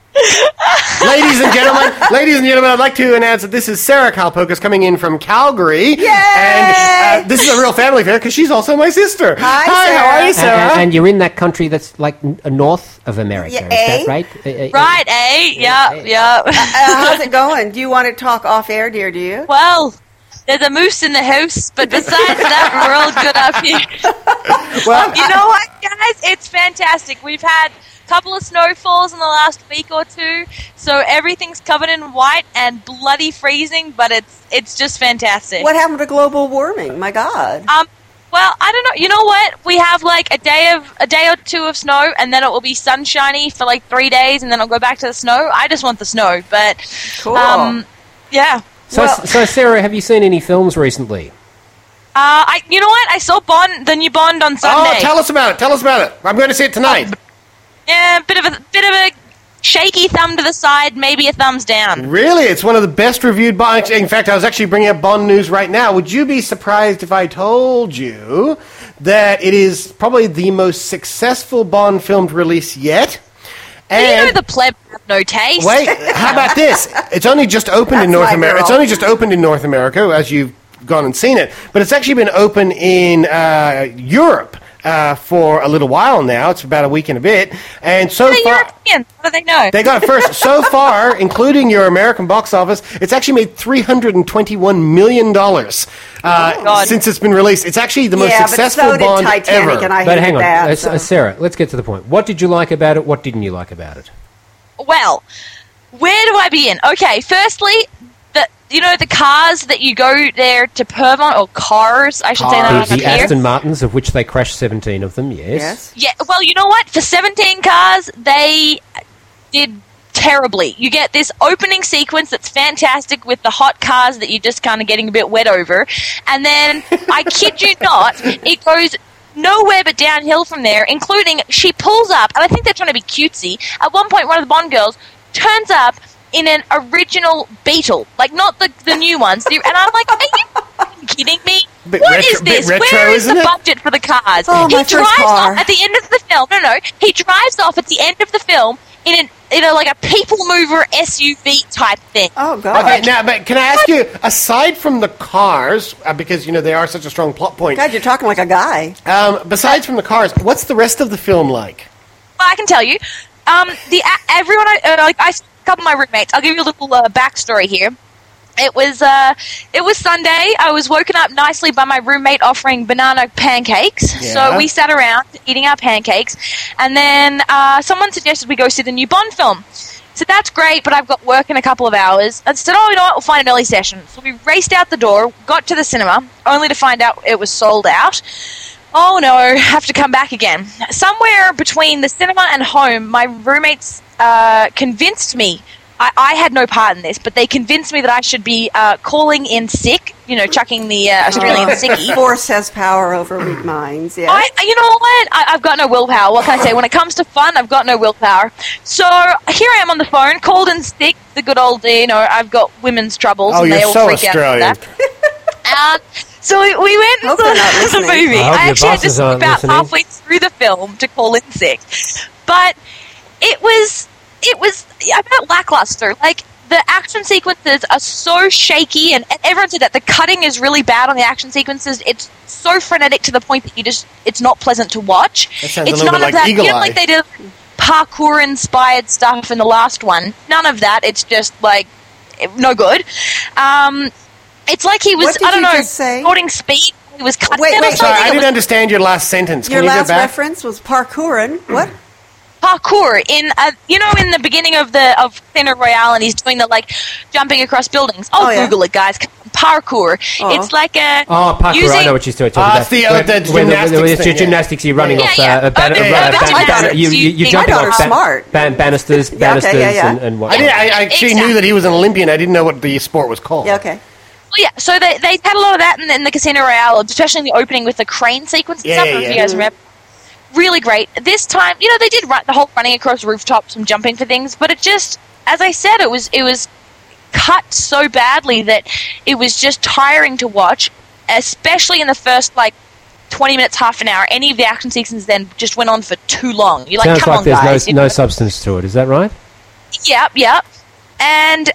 Ladies and gentlemen, I'd like to announce that this is Sarah Kalpokas coming in from Calgary. Yay! And this is a real family affair because she's also my sister. Hi, how are you, Sarah. Sarah? And you're in that country that's like north of America, Yeah, is that eh? right? Right, eh? Yeah. How's it going? Do you want to talk off air, dear? Do you? Well, there's a moose in the house, but besides that, we're all good up here. Well, You know what, guys? It's fantastic. We've had a couple of snowfalls in the last week or two, so everything's covered in white and bloody freezing, but it's just fantastic. What happened to global warming? My God. Well, I don't know. You know what? We have like a day or two of snow, and then it will be sunshiny for like 3 days, and then it'll go back to the snow. I just want the snow, but Cool. yeah. So, Well- so Sarah, have you seen any films recently? You know what? I saw Bond, the new Bond on Sunday. tell us about it. I'm going to see it tonight. Yeah, bit of a shaky thumb to the side, maybe a thumbs down. Really? It's one of the best reviewed Bond. In fact, I was actually bringing up Bond news right now. Would you be surprised if I told you that it is probably the most successful Bond film to release yet? You know the pleb have no taste. Wait, how about this? It's only just opened in That's North my America. girl. It's only just opened in North America, as you've gone and seen it. But it's actually been open in Europe for a little while now. It's about a week and a bit. And so The far... Europeans, what do they know? They got it first. So far, including your American box office, it's actually made $321 million God. since it's been released. It's actually the most yeah, successful but so did Bond Titanic, ever. and I But hated hang on, that. so. Sarah, let's get to the point. What did you like about it? What didn't you like about it? Well, where do I begin? Okay, firstly, the cars that you go there to perv on, or cars, I should say that The up here. Aston Martins, of which they crashed 17 of them, yes. Yes. Yeah, well, you know what? For 17 cars, they did terribly. You get this opening sequence that's fantastic with the hot cars that you're just kind of getting a bit wet over. And then, I kid you not, it goes nowhere but downhill from there, including she pulls up, and I think they're trying to be cutesy. At one point, one of the Bond girls turns up in an original Beetle, like not the new ones. And I'm like, are you kidding me? What is this? Bit retro, Where is isn't the it? budget for the cars? Oh, he my first drives car. off at the end of the film. No, he drives off at the end of the film in like a people mover SUV type thing. Oh, God. Okay, now, but can I ask you, aside from the cars, because, they are such a strong plot point, God, you're talking like a guy. besides from the cars, what's the rest of the film like? Well, I can tell you. Everyone, I a couple of my roommates. I'll give you a little backstory here. It was Sunday. I was woken up nicely by my roommate offering banana pancakes. Yeah. So we sat around eating our pancakes, and then someone suggested we go see the new Bond film. So that's great, but I've got work in a couple of hours. I said, you know what, we'll find an early session. So we raced out the door, got to the cinema, only to find out it was sold out. Oh no, have to come back again. Somewhere between the cinema and home, my roommates convinced me. I had no part in this, but they convinced me that I should be calling in sick, chucking the Australian sickie. Force has power over weak minds, yeah. You know what? I've got no willpower. What can I say? When it comes to fun, I've got no willpower. So here I am on the phone, called in sick, the good old day. I've got women's troubles, and they all you're so freak Australian. out about that. So we went and Hope they're not saw the listening. movie. I hope I your actually had to bosses aren't about listening. halfway through the film to call in sick. But it was about lackluster. Like, the action sequences are so shaky, and everyone said that the cutting is really bad on the action sequences. It's so frenetic to the point that it's not pleasant to watch. That sounds a It's little none bit of like that. Eagle Eye. Like they did parkour-inspired stuff in the last one. None of that. It's just, like, no good. It's like he was, What did I don't you know, just say? holding speed. He was cutting Wait, it or wait, Sorry, something. I It didn't was understand your last sentence. Your Can you last go back? reference was parkouring. What? parkour in in the beginning of Casino Royale, and he's doing the jumping across buildings. Oh, yeah. Google it, guys. Parkour. Oh. It's like a parkour, using, I know what you're talking Ah, about. it's the Where gymnastics it's thing, yeah. gymnastics, you're running Yeah, off yeah. a banner, gymnastics. you're My jumping daughter's off smart. banisters, Yeah, okay, yeah. and what. I actually knew that he was an Olympian. I didn't know what the sport was called. Yeah, okay. Well, yeah, so they had a lot of that in the Casino Royale, especially in the opening with the crane sequence and Yeah, stuff. yeah, I don't know if yeah. you guys remember. Really great. This time, they did the whole running across rooftops and jumping for things, but it just, as I said, it was cut so badly that it was just tiring to watch, especially in the first 20 minutes, half an hour. Any of the action sequences then just went on for too long. You're Sounds come like on, there's guys. no substance to it. Is that right? Yep. And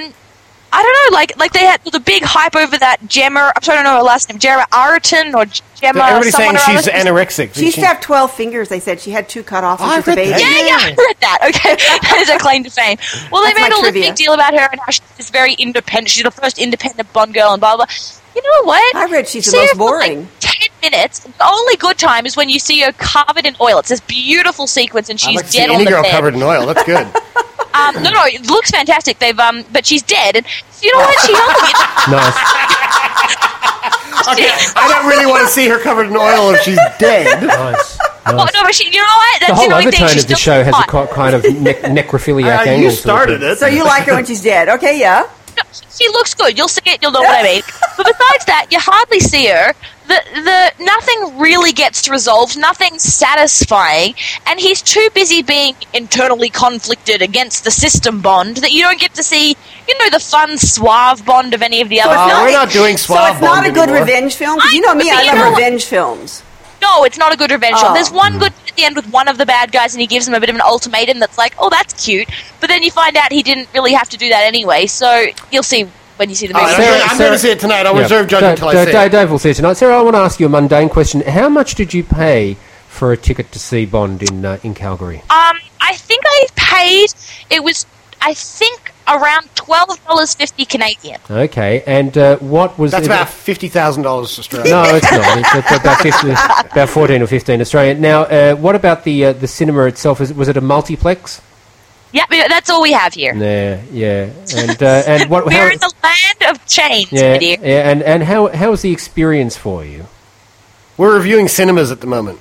I don't know, like they had the big hype over that Gemma. I'm sorry, I don't know her last name. Gemma Arterton or Gemma. Everybody's saying someone or she's other. anorexic. She used to have 12 fingers, they said. She had 2 cut off when Oh, she was a I've read baby. that. Yeah, I read that. Okay, that is her claim to fame. Well, they That's made my all this trivia. big deal about her and how she's this very independent. She's the first independent Bond girl and blah blah. You know what? I read she's the See most her for, boring. 10 minutes. The only good time is when you see her covered in oil. It's this beautiful sequence, and I'd she's like to see dead on any the girl bed. covered in oil. That's good. No, it looks fantastic. They've but she's dead, and you know what? She held me. Nice. Okay, I don't really want to see her covered in oil if she's dead. Nice. Oh, Nice. no, but she, you know what? That's The whole the only thing. overtone She's of the still show has a hot. kind of necrophiliac angle. You to started it. So you like her when she's dead. Okay, yeah. No, she looks good. You'll see it. You'll know what I mean. But besides that, you hardly see her. The nothing really gets resolved. Nothing satisfying, and he's too busy being internally conflicted against the system Bond that you don't get to see. The fun suave Bond of any of the So other. it's we're not doing So suave it's not Bond a good anymore. revenge film? 'Cause you know me, But I you love know what? revenge films. No, it's not a good revenge film. Oh. There's one good at the end with one of the bad guys, and he gives him a bit of an ultimatum that's like, oh, that's cute. But then you find out he didn't really have to do that anyway. So you'll see when you see the movie. I'm going to see it tonight. I'll reserve judgment until I see it. Dave will see it tonight. Sarah, I want to ask you a mundane question. How much did you pay for a ticket to see Bond in Calgary? I think I paid. It was, I think, around $12.50 Canadian. Okay, and what was That's it? about $50,000 Australian. No, it's not. It's about 14 or 15 Australian. Now, what about the cinema itself? Was it a multiplex? Yep, that's all we have here. Yeah. And what? We're in the land of chains, my Yeah, dear. yeah. And how was the experience for you? We're reviewing cinemas at the moment.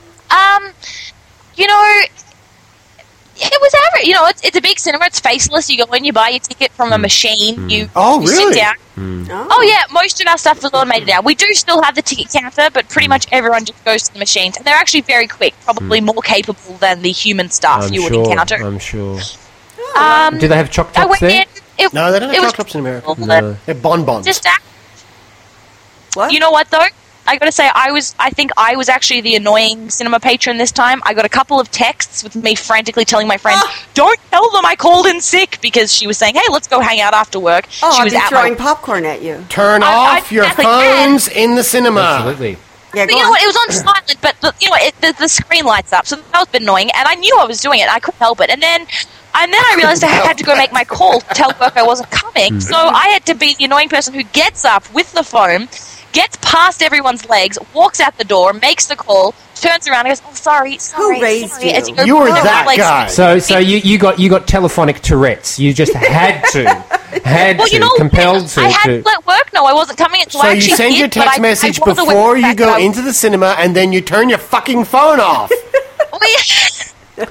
It was average. It's a big cinema. It's faceless. You go in, you buy your ticket from a machine. You really? sit down. Oh, yeah, most of our stuff was automated now. We do still have the ticket counter, but pretty much everyone just goes to the machines. And they're actually very quick, probably more capable than the human staff you would encounter. I'm sure. Um, Do they have choc I tops went there? in. No, they don't it have was chocolates in America. No. They're bonbons. Just What? You know what, though? I got to say, I think I was actually the annoying cinema patron this time. I got a couple of texts with me frantically telling my friend, don't tell them I called in sick, because she was saying, hey, let's go hang out after work. Oh, she I'd was be at throwing popcorn at you. Turn off your exactly. phones in the cinema. Absolutely. Yeah, But you know what? It was on silent, but the screen lights up, so that was a bit annoying. And I knew I was doing it. I couldn't help it. And then I realized I had to go make my call to tell work I wasn't coming. So I had to be the annoying person who gets up with the phone, gets past everyone's legs, walks out the door, makes the call, turns around and goes, "Oh, sorry." Who raised sorry," you? as goes, You were "Oh," that like, guy. So you got telephonic Tourette's. You just had Well, you know, compelled to. I had to let work know I wasn't coming in, so So I you actually send did, your but text I message was aware before of the you fact that go I was- into the cinema, and then you turn your fucking phone off. Oh, yeah.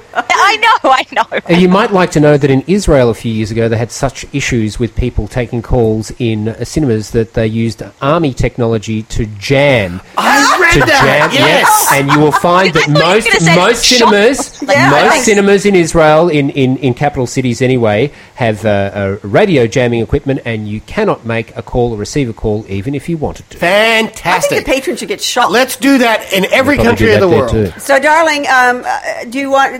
I know. You might like to know that in Israel a few years ago they had such issues with people taking calls in cinemas that they used army technology to jam. I read that. Yes. And you will find that I thought you were gonna say most shot. cinemas, Yeah, I most think- cinemas in Israel, in capital cities anyway, have radio jamming equipment, and you cannot make a call or receive a call even if you wanted to. I think Fantastic. the patron should get shot. Let's do that in every Probably country do of the that there world. too. So, darling, do you want?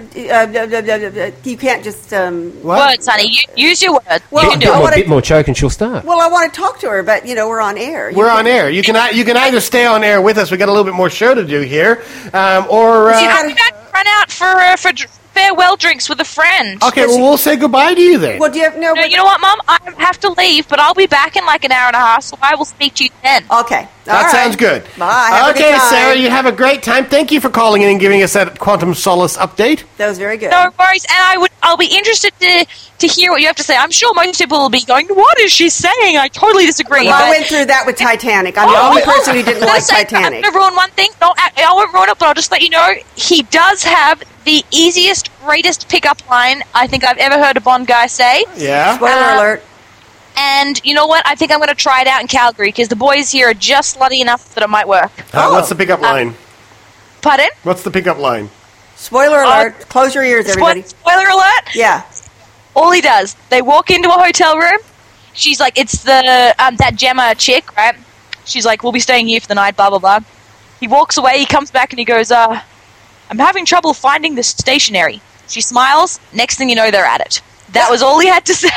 You can't just. What? Words, honey. Use your words. Well, you A can bit do I it. more, wanna- bit more choke and she'll start. Well, I want to talk to her, but we're on air. We're on air. You can either stay on air with us. We got a little bit more show to do here, or You have to run out for farewell drinks with a friend. okay. Well, we'll say goodbye to you then. Well, do you have no? No, you know what, Mum? I have to leave, but I'll be back in like an hour and a half, so I will speak to you then. Okay, That sounds good. Bye. Have a Okay, good time. Sarah, you have a great time. Thank you for calling in and giving us that Quantum Solace update. That was very good. No worries, and I'll be interested to hear what you have to say. I'm sure most people will be going, "What is she saying?" I totally disagree. Well, I but- went through that with Titanic. I'm the only person who didn't I'm like gonna say- Titanic. I'm going to ruin one thing. No, I won't ruin it, but I'll just let you know. He does have the easiest, greatest pickup line I think I've ever heard a Bond guy say. Yeah. Spoiler alert. And you know what? I think I'm going to try it out in Calgary because the boys here are just slutty enough that it might work. What's the pickup line? Pardon? What's the pickup line? Spoiler alert. Close your ears, everybody. Spoiler alert? Yeah. All he does, they walk into a hotel room. She's like, it's the that Gemma chick, right? She's like, we'll be staying here for the night, blah, blah, blah. He walks away, he comes back and he goes, I'm having trouble finding the stationery. She smiles. Next thing you know, they're at it. That was all he had to say.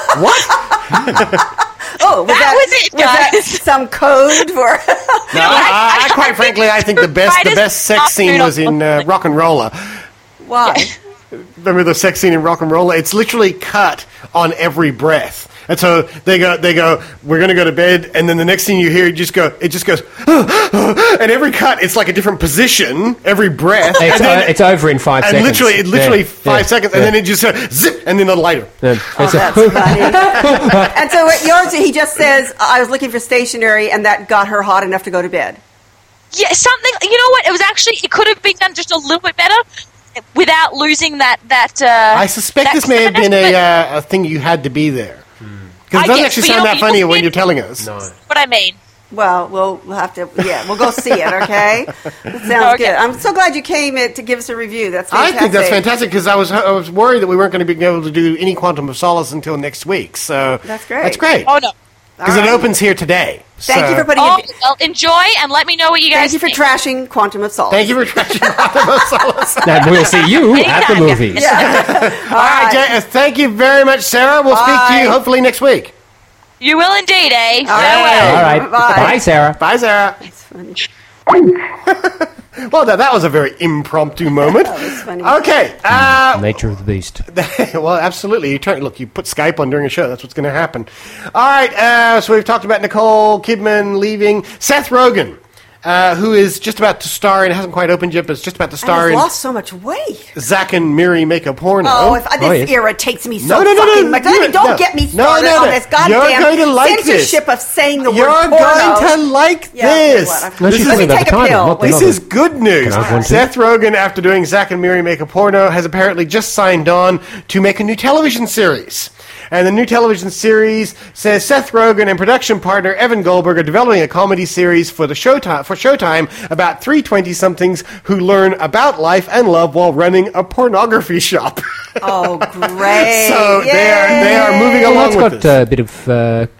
Oh, That was it, that guys. some code for? No, I quite frankly, I think the best sex scene was in Rock and Roller. Why? Remember the sex scene in Rock and Roller? It's literally cut on every breath. And so they go, we're going to go to bed, and then the next thing you hear, it just goes, and every cut, it's like a different position, every breath. It's over in 5 and seconds. literally Yeah, 5 yeah, seconds, yeah. and then it just zip, and then the lighter. Yeah. Oh, It's a- that's funny. And so yours, he just says, I was looking for stationery, and that got her hot enough to go to bed. Yeah, something. You know what? It was actually. It could have been done just a little bit better without losing that. I suspect this may have been a thing you had to be there. Because it doesn't actually sound that funny when you're telling us. No. What I mean. Well, we'll have to, we'll go see it, okay? That sounds Okay. good. I'm so glad you came to give us a review. That's I fantastic. think that's fantastic because I was worried that we weren't going to be able to do any Quantum of Solace until next week. So That's great. That's great. Oh no. Because All right. it opens here today. Thank So- you for putting Oh, it. well, enjoy and let me know what you guys. Thank you for think. trashing Quantum of Solace. Thank you for trashing Quantum of Solace. Now, we'll see you at the Anytime, movies. All right, thank you very much, Sarah. We'll speak to you Bye. hopefully next week. You will indeed, eh? All right. All right. Bye. Bye, Sarah. Bye, Sarah. That's funny. Well, that was a very impromptu moment. That was funny. Okay. Nature of the beast. Well, absolutely. You put Skype on during a show. That's what's going to happen. All right. So we've talked about Nicole Kidman leaving. Seth Rogen, who is just about to star in, it hasn't quite opened yet, but is just about to I star just in lost so much weight. Zack and Miri Make a Porno. Oh, if this yes. irritates me so No. fucking much. Don't No. get me No, started no. on this goddamn You're going to like this. censorship of saying the You're word porno. going to like Yeah, okay, this. whatever. No, she's Let me talking about take the a title, pill. not the Wait. This novel. is good news. Can I have one too? Seth Rogen, after doing Zack and Miri Make a Porno, has apparently just signed on to make a new television series. And the new television series says Seth Rogen and production partner Evan Goldberg are developing a comedy series for Showtime about three 20-somethings who learn about life and love while running a pornography shop. Oh, great. So they are moving Well, along it's with got this. a bit of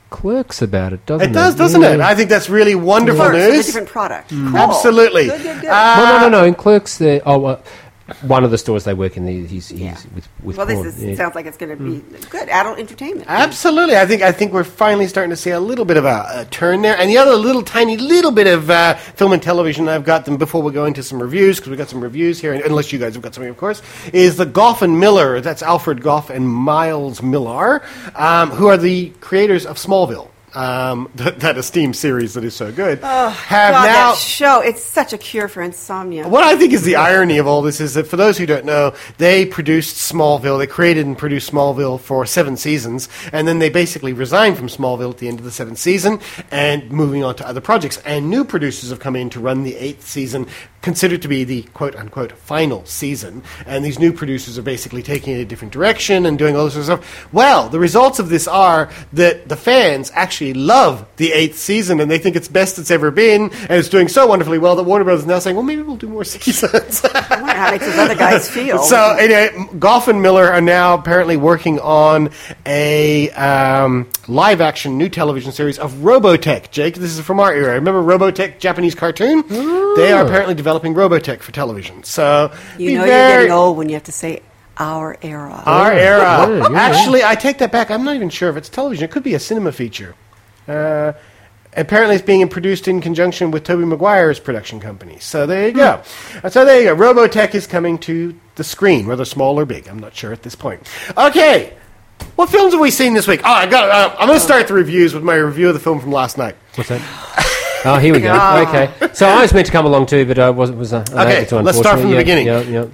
Clerks about it, doesn't it? It does, doesn't it? I think that's really wonderful Clerks is a news. different product. Mm. Cool. Absolutely. Good. Well, no. In Clerks, one of the stores they work in, he's with Well, porn. this sounds like it's going to be good adult entertainment. Absolutely. I think we're finally starting to see a little bit of a turn there. And the other tiny little bit of film and television I've got them before we go into some reviews, because we've got some reviews here, unless you guys have got something, of course, is the Goff and Miller. That's Alfred Goff and Miles Millar, who are the creators of Smallville. That esteemed series that is so good. That show, it's such a cure for insomnia. What I think is the irony of all this is that for those who don't know, they produced Smallville. They created and produced Smallville for 7 seasons, and then they basically resigned from Smallville at the end of the 7th season and moving on to other projects. And new producers have come in to run the 8th season, considered to be the quote-unquote final season. And these new producers are basically taking it a different direction and doing all this sort of stuff. Well, the results of this are that the fans actually love the 8th season, and they think it's best it's ever been, and it's doing so wonderfully well that Warner Bros. Is now saying, well, maybe we'll do more seasons. I wonder how it makes those other guys feel. So, anyway, Goff and Miller are now apparently working on a live-action new television series of Robotech. Jake, this is from our era. Remember Robotech, Japanese cartoon? They are apparently developing Robotech for television. So, you're getting old when you have to say our era. Our era. Yeah. Actually, I take that back. I'm not even sure if it's television. It could be a cinema feature. Apparently, it's being produced in conjunction with Tobey Maguire's production company. So there you go. Robotech is coming to the screen, whether small or big. I'm not sure at this point. Okay. What films have we seen this week? I'm going to start the reviews with my review of the film from last night. What's that? Oh, here we go. Okay. So I was meant to come along too, but I wasn't. Okay, let's start from the beginning. Yeah.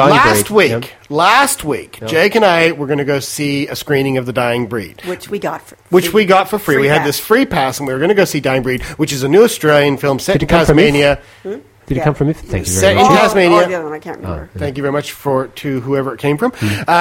Last week, Jake and I were going to go see a screening of The Dying Breed. Which we got for free. We had this free pass, and we were going to go see Dying Breed, which is a new Australian film set in Tasmania. Did it come from If? Thank you very Set much. in Tasmania. the other one, I can't remember. Thank you very much to whoever it came from.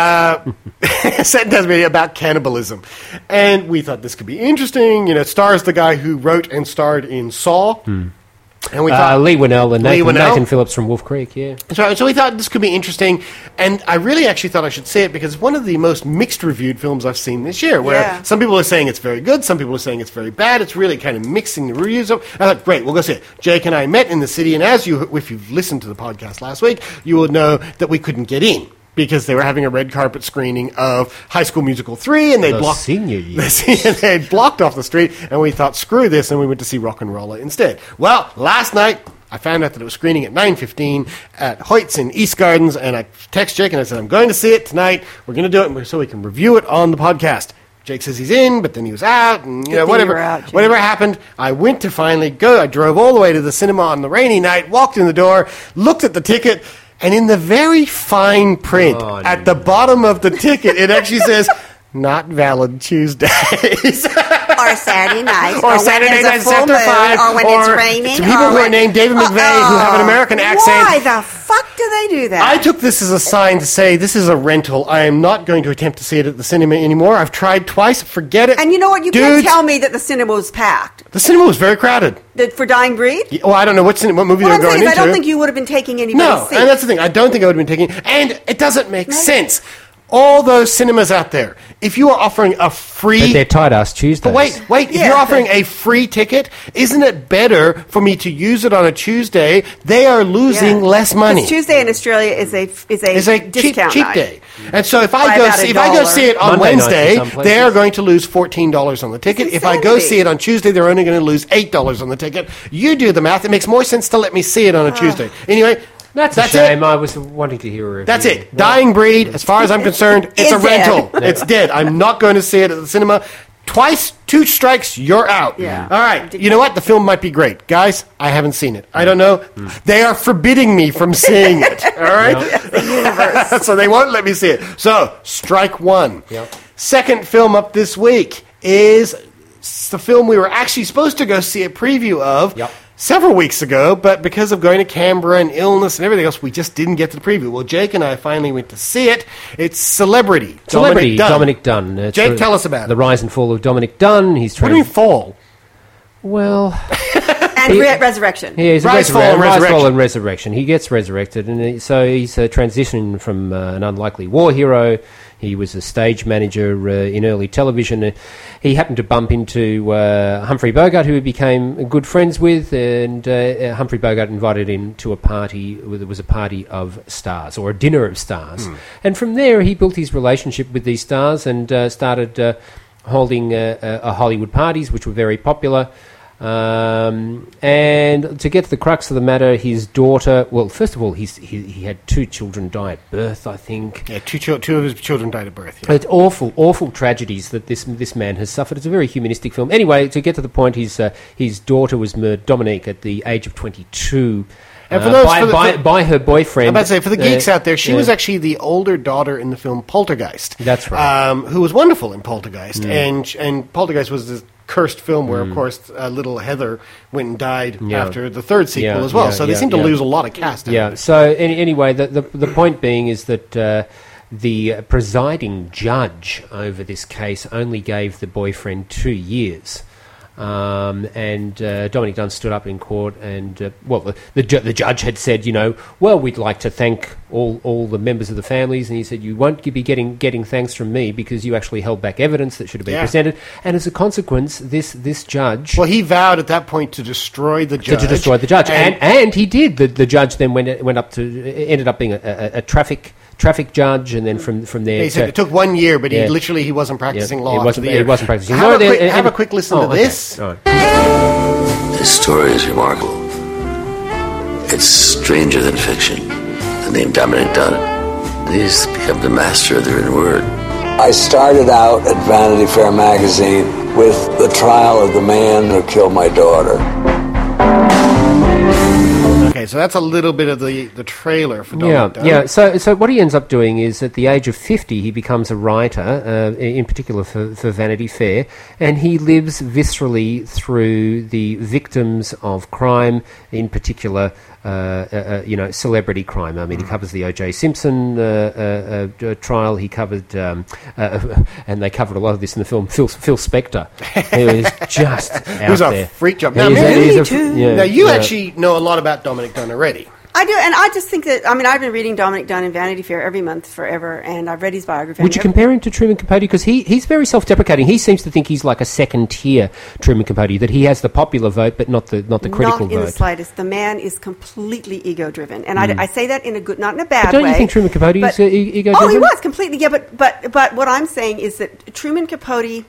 Set in Tasmania about cannibalism. And we thought this could be interesting. You know, it stars the guy who wrote and starred in Saw. And we thought Lee Winnell and Nathan Phillips from Wolf Creek, yeah. So we thought this could be interesting, and I really actually thought I should say it because it's one of the most mixed-reviewed films I've seen this year, where some people are saying it's very good, some people are saying it's very bad. It's really kind of mixing the reviews up. I thought, great, we'll go see it. Jake and I met in the city, and if you've listened to the podcast last week, you will know that we couldn't get in, because they were having a red carpet screening of High School Musical 3, and they blocked senior years. they had blocked off the street, and we thought, screw this, and we went to see Rock and Roller instead. Well, last night, I found out that it was screening at 9:15 at Hoyt's in East Gardens, and I texted Jake, and I said, I'm going to see it tonight. We're going to do it so we can review it on the podcast. Jake says he's in, but then he was out, and whatever happened, I went to finally go. I drove all the way to the cinema on the rainy night, walked in the door, looked at the ticket, and in the very fine print at the bottom of the ticket, it actually says, not valid Tuesdays. Or Saturday nights. Or Saturday nights after 5. Or when it's raining. To people who are named David McVeigh who have an American accent. Why the fuck do they do that? I took this as a sign to say, this is a rental. I am not going to attempt to see it at the cinema anymore. I've tried twice. Forget it. And you know what? You can't tell me that the cinema was packed. The cinema was very crowded. For Dying Breed? Well, I don't know what movie they were going into. I don't think you would have been taking anybody's seat. And that's the thing. I don't think I would have been taking... And it doesn't make sense. All those cinemas out there, if you are offering a free... But they're tight-ass Tuesdays. But wait. If you're offering a free ticket, isn't it better for me to use it on a Tuesday? They are losing less money. Tuesday in Australia is a discount cheap night. day. And so if I go see it on Wednesday, they are going to lose $14 on the ticket. If I go see it on Tuesday, they're only going to lose $8 on the ticket. You do the math. It makes more sense to let me see it on a Tuesday. Anyway... That's a shame. I was wanting to hear a review. That's it. Dying Breed, as far as I'm concerned, it's a rental. It's dead. I'm not going to see it at the cinema. Twice, 2 strikes, you're out. Yeah. All right. You know what? The film might be great. Guys, I haven't seen it. I don't know. They are forbidding me from seeing it. All right? The universe. So they won't let me see it. So, strike 1. Yep. Second film up this week is the film we were actually supposed to go see a preview of. Yep. Several weeks ago, but because of going to Canberra and illness and everything else, we just didn't get to the preview. Well, Jake and I finally went to see it. It's Celebrity. Dominic Dunn. Jake, tell us about it. The rise and fall of Dominic Dunn. What do you mean fall? Well... And resurrection. Yeah, he's Rise, fall, and resurrection. He gets resurrected, and so he's transitioned from an unlikely war hero He was a stage manager in early television. He happened to bump into Humphrey Bogart, who he became good friends with, and Humphrey Bogart invited him to a party. There was a party of stars, or a dinner of stars. And from there, he built his relationship with these stars and started holding Hollywood parties, which were very popular. And to get to the crux of the matter, his daughter... Well, first of all, he had 2 children die at birth, I think. Yeah, two of his children died at birth. Yeah. It's awful tragedies that this man has suffered. It's a very humanistic film. Anyway, to get to the point, his daughter was murdered, Dominique, at the age of 22... And for those, by her boyfriend. I'm about to say, for the geeks out there, she was actually the older daughter in the film Poltergeist. That's right. Who was wonderful in Poltergeist. And Poltergeist was this cursed film where, of course, little Heather went and died after the third sequel as well. So they seem to lose a lot of cast. Yeah. So anyway, the point being is that the presiding judge over this case only gave the boyfriend 2 years. And Dominic Dunne stood up in court and, the judge had said, we'd like to thank all the members of the families, and he said, you won't be getting thanks from me because you actually held back evidence that should have been presented, and as a consequence, this judge... Well, he vowed at that point to destroy the judge. To destroy the judge, and he did. The judge then ended up being a traffic judge, and then from there... He said it took 1 year, but he wasn't practicing law. He wasn't practicing law. Have a quick listen to this. Right. This story is remarkable. It's stranger than fiction. The name Dominic Dunne. He's become the master of the written word. I started out at Vanity Fair magazine with the trial of the man who killed my daughter. Okay, so that's a little bit of the trailer for Dominic Dunne. Yeah. So what he ends up doing is, at the age of 50, he becomes a writer, in particular for Vanity Fair, and he lives viscerally through the victims of crime, in particular, celebrity crime. I mean, he covers the O.J. Simpson trial. He covered, and they covered a lot of this in the film, Phil Spector, who is just out there. He was a freak job. Now, you actually know a lot about Dominic Dunne already. I do, and I just think that, I've been reading Dominic Dunne in Vanity Fair every month forever, and I've read his biography. Would you compare him to Truman Capote? Because he's very self-deprecating. He seems to think he's like a second-tier Truman Capote, that he has the popular vote, but not the critical vote. Not in the slightest. The man is completely ego-driven, and I say that in a good, not in a bad way. But don't you think Truman Capote is ego-driven? Oh, he was, completely, yeah, but what I'm saying is that Truman Capote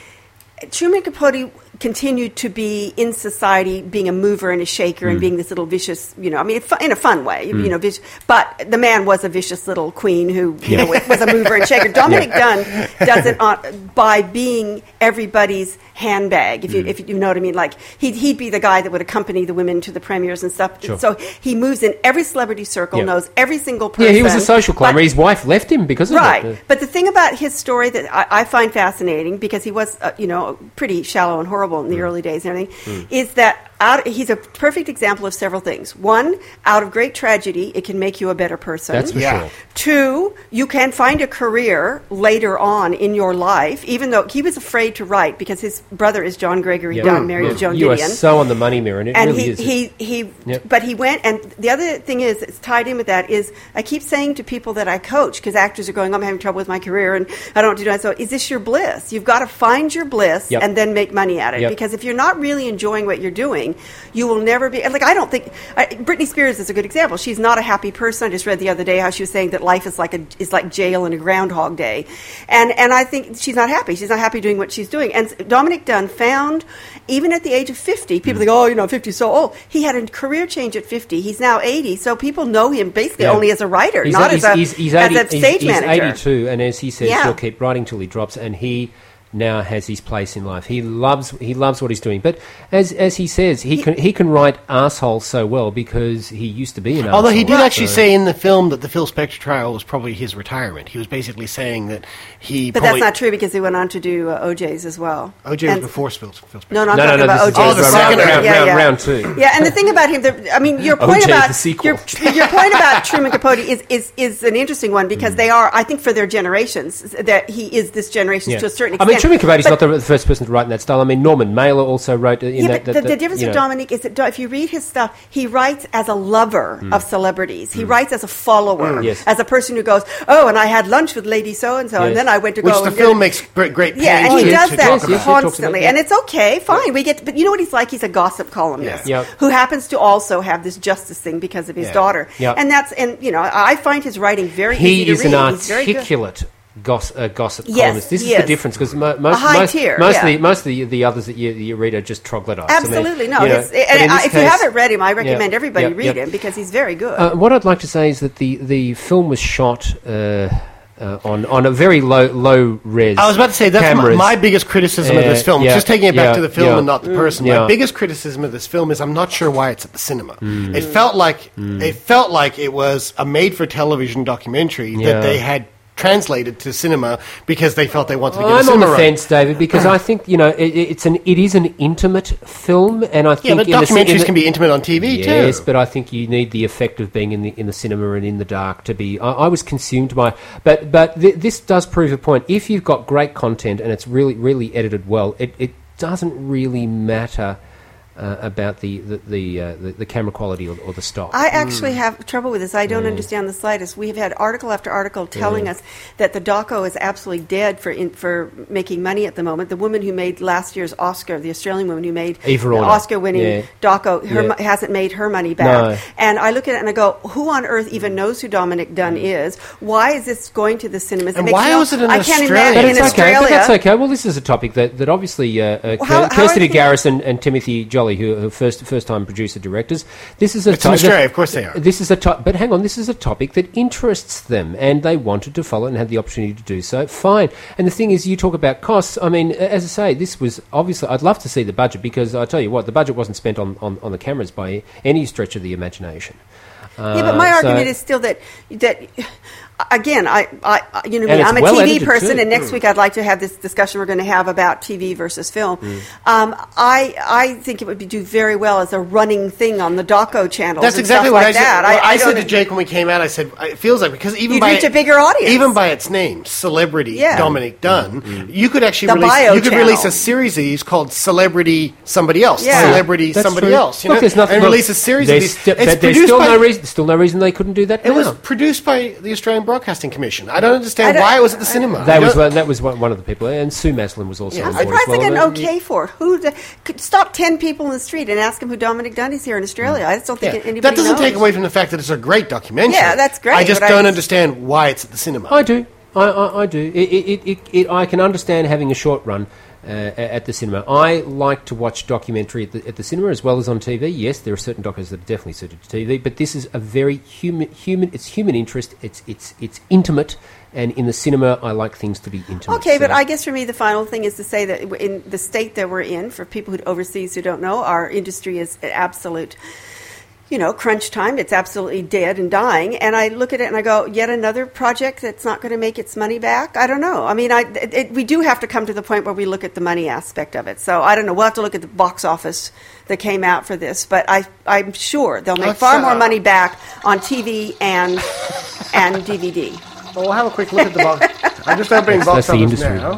continued to be in society, being a mover and a shaker, and being this little vicious, in a fun way, but the man was a vicious little queen who was a mover and shaker. Dominic Dunne does it by being everybody's handbag, if you know what I mean. Like, he'd be the guy that would accompany the women to the premieres and stuff. Sure. So he moves in every celebrity circle, knows every single person. Yeah, he was a social climber. His wife left him because of it. Right. But the thing about his story that I find fascinating, because he was, pretty shallow and horrible in the early days and everything, is that he's a perfect example of several things. One, out of great tragedy, it can make you a better person. That's for sure. Two, you can find a career later on in your life, even though he was afraid to write because his brother is John Gregory Dunne, married to Joan You Didion. are so on the money, Mirren. It really is. But he went, and the other thing is, it's tied in with that, is I keep saying to people that I coach, because actors are going, I'm having trouble with my career, and I don't want to do that. So, is this your bliss? You've got to find your bliss and then make money at it. Because if you're not really enjoying what you're doing, you will never be, like, I don't think, Britney Spears is a good example. She's not a happy person. I just read the other day how she was saying that life is like jail and a Groundhog Day. And I think she's not happy. She's not happy doing what she's doing. And Dominic Dunne found, even at the age of 50, people think, 50 is so old. He had a career change at 50. He's now 80, so people know him basically only as a writer, not as a stage manager. He's 82, and as he says, he'll keep writing till he drops, and he now has his place in life. He loves what he's doing. But as he says, he can write arsehole so well because he used to be an arsehole. Although he did actually say in the film that the Phil Spector trial was probably his retirement. He was basically saying that he But that's not true, because he went on to do OJ's as well. OJ was before Phil Spector. No, I'm talking about OJ. The second round two. Yeah, and the thing about him, your point about Truman Capote is an interesting one, because they are, I think, for their generations, that he is this generation to a certain extent. Truman Capote's not the first person to write in that style. I mean, Norman Mailer also wrote in that. But the difference with Dominic is that if you read his stuff, he writes as a lover of celebrities. He writes as a follower, Yes. as a person who goes, oh, and I had lunch with Lady So-and-so, and then I went to Which go the and film makes great pains and he to does talk that about. Yes, constantly, yeah. and it's okay, fine. But you know what he's like? He's a gossip columnist Yeah. Yep. who happens to also have this justice thing because of his daughter. Yep. And I find his writing very He easy is to read. an He's very good. articulate gossip Yes, columnist. This he is the is. difference because tier, most of the others that you read are just troglodytes. Absolutely, no. you know, but in this If you case- haven't read him, I recommend everybody Yep, read yep. him because he's very good. What I'd like to say is that the film was shot on a very low res. I was about to say that's cameras. my biggest criticism of this film. Yeah, Just taking it back yeah, to the film yeah. and not the person. Yeah. My biggest criticism of this film is I'm not sure why it's at the cinema. It felt like it was a made-for-television documentary Yeah. that they had translated to cinema because they felt they wanted to get a I'm on cinema the run. fence, David, because I think it is an intimate film, and I Yeah, think but in documentaries can be intimate on TV too. Yes, but I think you need the effect of being in the cinema and in the dark to be. I was consumed by, but this does prove a point. If you've got great content and it's really edited well, it doesn't really matter about the camera quality or the stock. I actually have trouble with this. I don't understand the slightest. We have had article after article telling us that the doco is absolutely dead for making money at the moment. The woman who made last year's Oscar, the Australian woman who made Eve the Rorner. Oscar-winning doco, Yeah. hasn't made her money back. No. And I look at it and I go, who on earth even knows who Dominic Dunn is? Why is this going to the cinemas? And makes why was it in I can't Australia? imagine But in it's okay. Australia. But that's okay. Well, this is a topic that obviously how Kirsty are they- Garris and Timothy Jolly, who are first time producer directors, this is a It's in Australia, of course they are. This is but hang on, this is a topic that interests them, and they wanted to follow it and had the opportunity to do so. Fine. And the thing is, you talk about costs. I mean, as I say, this was obviously. I'd love to see the budget because I tell you what, the budget wasn't spent on the cameras by any stretch of the imagination. Yeah, but my so- argument is still that again, I'm a it's well TV edited person, too. and next week I'd like to have this discussion we're going to have about TV versus film. I think it would do very well as a running thing on the Doco channel. That's and exactly stuff what like I said. that. Well, I said don't- to Jake when we came out, I said, it feels like, because even You'd by reach a bigger audience. even by its name, Celebrity Yeah. Dominic Dunn, you could actually The bio release channel. a series of these called Celebrity Somebody Else, Yeah. Celebrity That's Somebody true. Else, Look, there's nothing. and look, release a series of there's these. sti- It's but there's produced still by, no reason they couldn't do that. It was now. produced by the Australian Broadcasting Commission. I don't understand why it was at the cinema. That was one of the people, and Sue Maslin was also. Yeah. on I'm board as surprised I well. got an okay for it. Could stop 10 people in the street and ask them who Dominic Dunn is here in Australia. I just don't think anybody That doesn't knows. take away from the fact that it's a great documentary. Yeah, that's great, I just but don't understand why it's at the cinema. I do. I do. I can understand having a short run at the cinema. I like to watch documentary at the cinema as well as on TV. Yes, there are certain documentaries that are definitely suited to TV, but this is a very human. It's human interest. It's intimate, and in the cinema, I like things to be intimate. Okay, but So- I guess for me the final thing is to say that in the state that we're in, for people who overseas who don't know, our industry is absolute, crunch time. It's absolutely dead and dying. And I look at it and I go, yet another project that's not going to make its money back? I don't know. I mean, we do have to come to the point where we look at the money aspect of it. So I don't know. We'll have to look at the box office that came out for this. But I'm sure they'll make far more money back on TV and DVD. Well, we'll have a quick look at the box. I'm just opening That's box the office industry. now.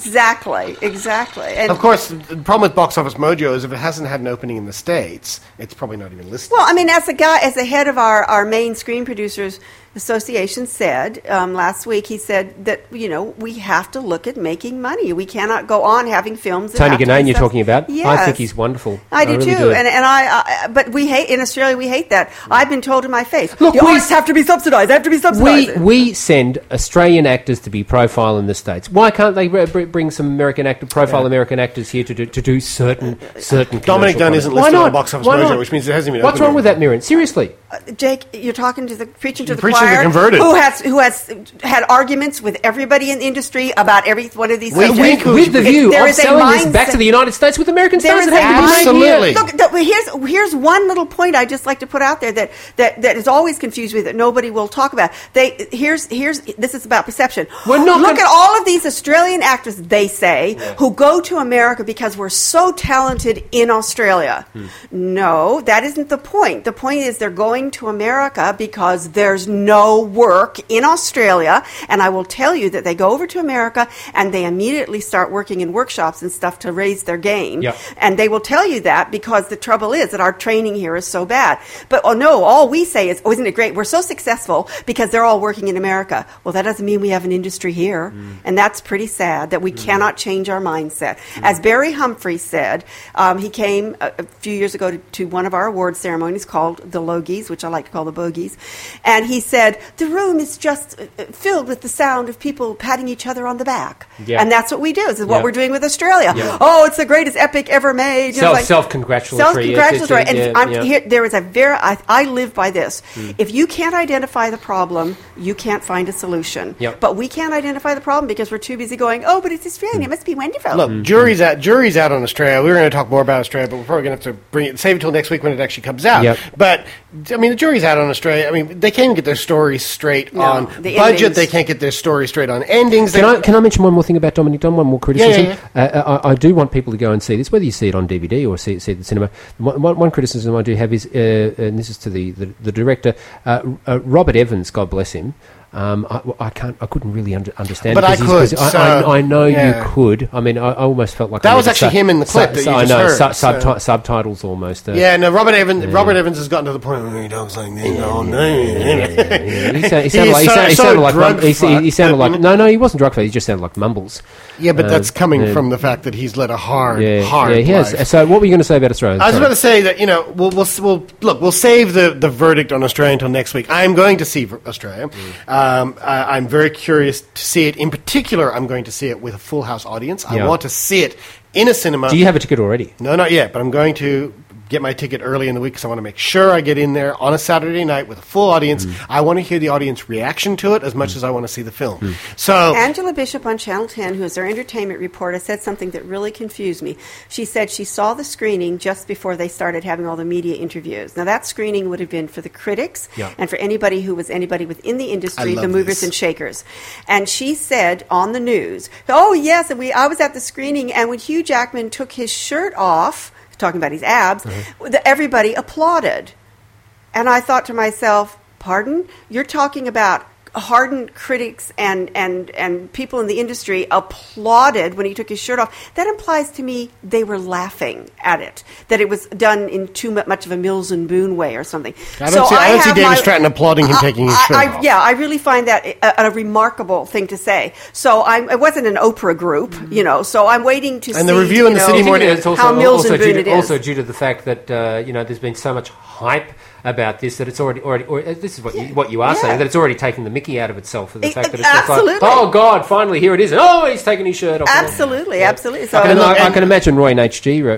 Exactly. And Of course, the problem with Box Office Mojo is if it hasn't had an opening in the States, it's probably not even listed. well, I mean, as the head of our main Screen Producers Association said last week, he said that we have to look at making money. We cannot go on having films. that Tony have to be Ganane, you're sub- talking about. Yes. I think he's wonderful. I do really too, do. and but we hate in Australia. We hate that. I've been told to my face, Look, the artists have to be subsidised. They have to be subsidised. We send Australian actors to be profile in the States. Why can't they bring some American American actors here to do certain Dominic commercial Dunn isn't content? Why listed on not? Box Office Why Mojo, not? which means it hasn't been What's opened wrong with that, Mirren? Seriously. Jake, you're preaching to the preaching to the choir, converted. who has had arguments with everybody in the industry about every one of these subjects. With the view There of is a selling this back mindset- to the United States with American There stars is that have to be made Absolutely. here. Look, here's one little point I just like to put out there that is always confused with that nobody will talk about. Here's this is about perception. We're not Look gonna- at all of these Australian actors, they say, who go to America because we're so talented in Australia. No, that isn't the point. The point is they're going going to America because there's no work in Australia. And I will tell you that they go over to America and they immediately start working in workshops and stuff to raise their game. Yep. And they will tell you that because the trouble is that our training here is so bad. But no, all we say is, isn't it great? We're so successful because they're all working in America. Well, that doesn't mean we have an industry here. And that's pretty sad that we cannot change our mindset. As Barry Humphrey said, he came a few years ago to one of our award ceremonies called the Logies, which I like to call the Bogies. And he said, the room is just filled with the sound of people patting each other on the back. Yeah. And that's what we do. This is what Yeah. we're doing with Australia. Yeah. Oh, it's the greatest epic ever made. You know, Self-congratulatory. Self-congratulatory. And Yeah. here, there is a I live by this. If you can't identify the problem, you can't find a solution. Yep. But we can't identify the problem because we're too busy going, oh, but it's Australian. It must be wonderful. Look, jury's out on Australia. We were going to talk more about Australia, but we're probably going to have to save it till next week when it actually comes out. Yep. But, I mean, the jury's out on Australia. I mean, they can't even get their stories straight on the budget. endings. They can't get their story straight on endings. Can I mention one more thing about Dominic Dunne? One more criticism. Yeah. I do want people to go and see this, whether you see it on DVD or see it at the cinema. One criticism I do have is, and this is to the director, Robert Evans, God bless him. I couldn't really understand. But I could. I know yeah. you could. I mean, I almost felt like That I was needed actually him in the clip that you just heard. Subtitles almost. Yeah, no, Robert Evans has gotten to the point where he talks like this all night. He sounded like no, he wasn't drug faced. He just sounded like mumbles. Yeah, but that's coming from the fact that he's led a hard he life. has. So, what were you going to say about Australia? I was about to say that we'll save the verdict on Australia until next week. I'm going to see Australia. I'm very curious to see it. In particular, I'm going to see it with a full house audience. I want to see it in a cinema. Do you have a ticket already? No, not yet, but I'm going to get my ticket early in the week because I want to make sure I get in there on a Saturday night with a full audience. I want to hear the audience reaction to it as much as I want to see the film. So Angela Bishop on Channel 10, who is our entertainment reporter, said something that really confused me. She said she saw the screening just before they started having all the media interviews. Now, that screening would have been for the critics and for anybody who was anybody within the industry, the movers and shakers. And she said on the news, oh, yes, and I was at the screening, and when Hugh Jackman took his shirt off, talking about his abs, everybody applauded. And I thought to myself, pardon? You're talking about hardened critics and people in the industry applauded when he took his shirt off. That implies to me they were laughing at it, that it was done in too much of a Mills and Boon way or something. I don't see David Stratton applauding him taking his shirt off. Yeah, I really find that a remarkable thing to say. So it wasn't an Oprah group, so I'm waiting to see. And the review in the City Morning how Mills and Boon it is. Also due to the fact that there's been so much hype about this that it's already this is what you are saying, that it's already taken the mickey out of itself for the fact that it's just like, oh God, finally here it is. Oh, he's taking his shirt off. Absolutely. So I can imagine Roy and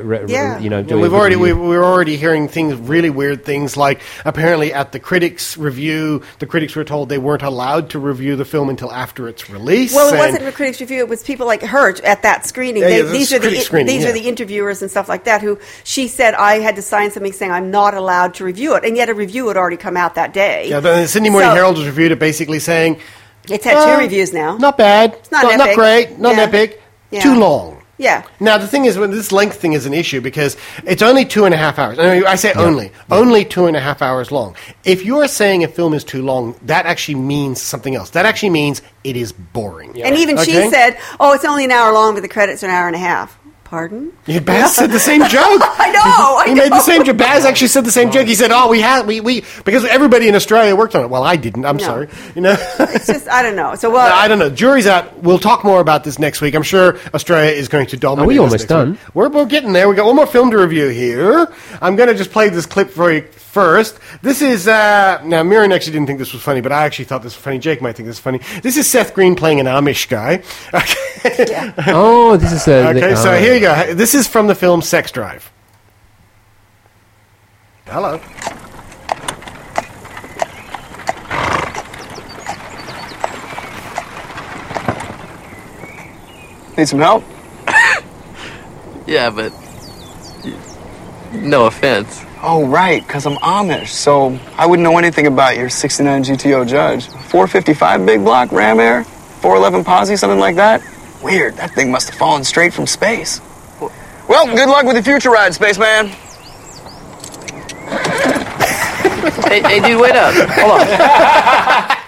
HG, doing. We're already hearing really weird things like apparently at the critics review, the critics were told they weren't allowed to review the film until after its release. Well, it wasn't a critics review; it was people like her at that screening. These are the interviewers and stuff like that. Who she said I had to sign something saying I'm not allowed to review it, and yet a review had already come out that day. Yeah, the Sydney Morning Herald has reviewed it basically saying it's had 2 reviews now. Not bad. It's not great. Not epic. Yeah. Too long. Yeah. Now, the thing is, when this length thing is an issue because it's only 2.5 hours. I say only 2.5 hours long. If you're saying a film is too long, that actually means something else. That actually means it is boring. Yeah. And even she said, oh, it's only an hour long, but the credits are an hour and a half. Pardon? Yeah, Baz said the same joke. I know. He made the same joke. Baz actually said the same joke. He said, we because everybody in Australia worked on it. Well, I didn't. I'm sorry. It's just, I don't know. So, I don't know. Jury's out. We'll talk more about this next week. I'm sure Australia is going to dominate. Are we almost done? We're getting there. We got one more film to review here. I'm going to just play this clip for you first. This is, now Miriam actually didn't think this was funny, but I actually thought this was funny. Jake might think this is funny. This is Seth Green playing an Amish guy. Okay. Yeah. Oh, this is so here you go. This is from the film Sex Drive. Hello. Need some help? Yeah, but no offense. Oh, right, because I'm Amish, so I wouldn't know anything about your 69 GTO Judge. 455 big block Ram Air, 411 Posse, something like that. Weird, that thing must have fallen straight from space. Well, good luck with your future ride, spaceman. Hey, dude, wait up. Hold on.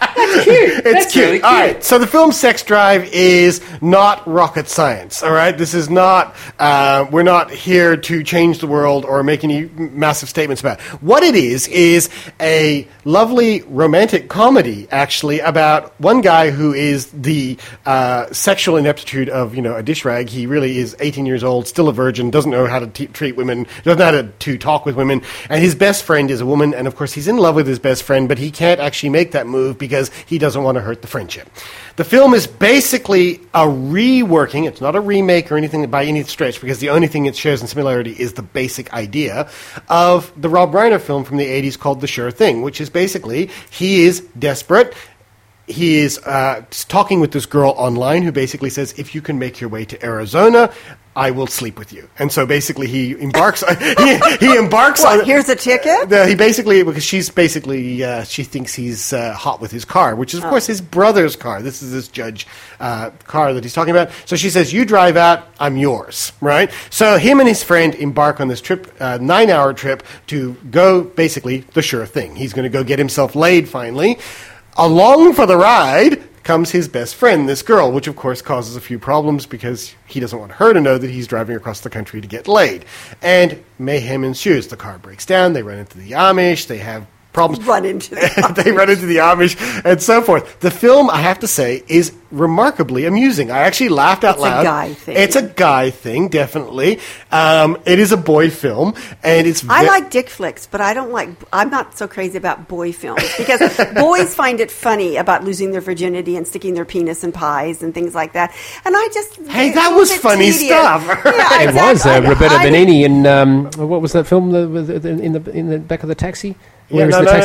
It's cute. Really cute. All right. So the film Sex Drive is not rocket science. All right. This is not. We're not here to change the world or make any massive statements about it. What it is a lovely romantic comedy, actually, about one guy who is the sexual ineptitude of a dish rag. He really is 18 years old, still a virgin, doesn't know how to treat women, doesn't know how to talk with women, and his best friend is a woman, and of course he's in love with his best friend, but he can't actually make that move because he doesn't want to hurt the friendship. The film is basically a reworking. It's not a remake or anything by any stretch, because the only thing it shares in similarity is the basic idea of the Rob Reiner film from the 80s called The Sure Thing, which is basically he is desperate. He is talking with this girl online who basically says, if you can make your way to Arizona, I will sleep with you. And so basically he embarks he embarks on... Here's a ticket? He basically, because she's basically, she thinks he's hot with his car, which is, of course, his brother's car. This is this judge car that he's talking about. So she says, you drive out, I'm yours, right? So him and his friend embark on this trip, 9-hour trip, to go, basically, the sure thing. He's going to go get himself laid, finally. Along for the ride comes his best friend, this girl, which of course causes a few problems because he doesn't want her to know that he's driving across the country to get laid. And mayhem ensues. The car breaks down, they run into the Amish, they have problems. Run into the Amish. They run into the Amish and so forth. The film, I have to say, is remarkably amusing. I actually laughed out loud. It's a guy thing. It's a guy thing, definitely. It is a boy film, and it's... I like dick flicks, but I'm not so crazy about boy films, because boys find it funny about losing their virginity and sticking their penis in pies and things like that. And I just... Hey, that was funny stuff. Yeah, it was Roberta Benigni in... what was that film in the back of the taxi? No.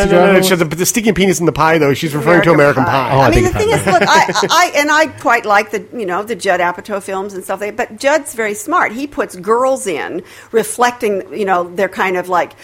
The sticking penis in the pie, though, she's referring to American Pie. I mean, the thing is, look, I quite like the Judd Apatow films and stuff, but Judd's very smart. He puts girls in reflecting, they're kind of like,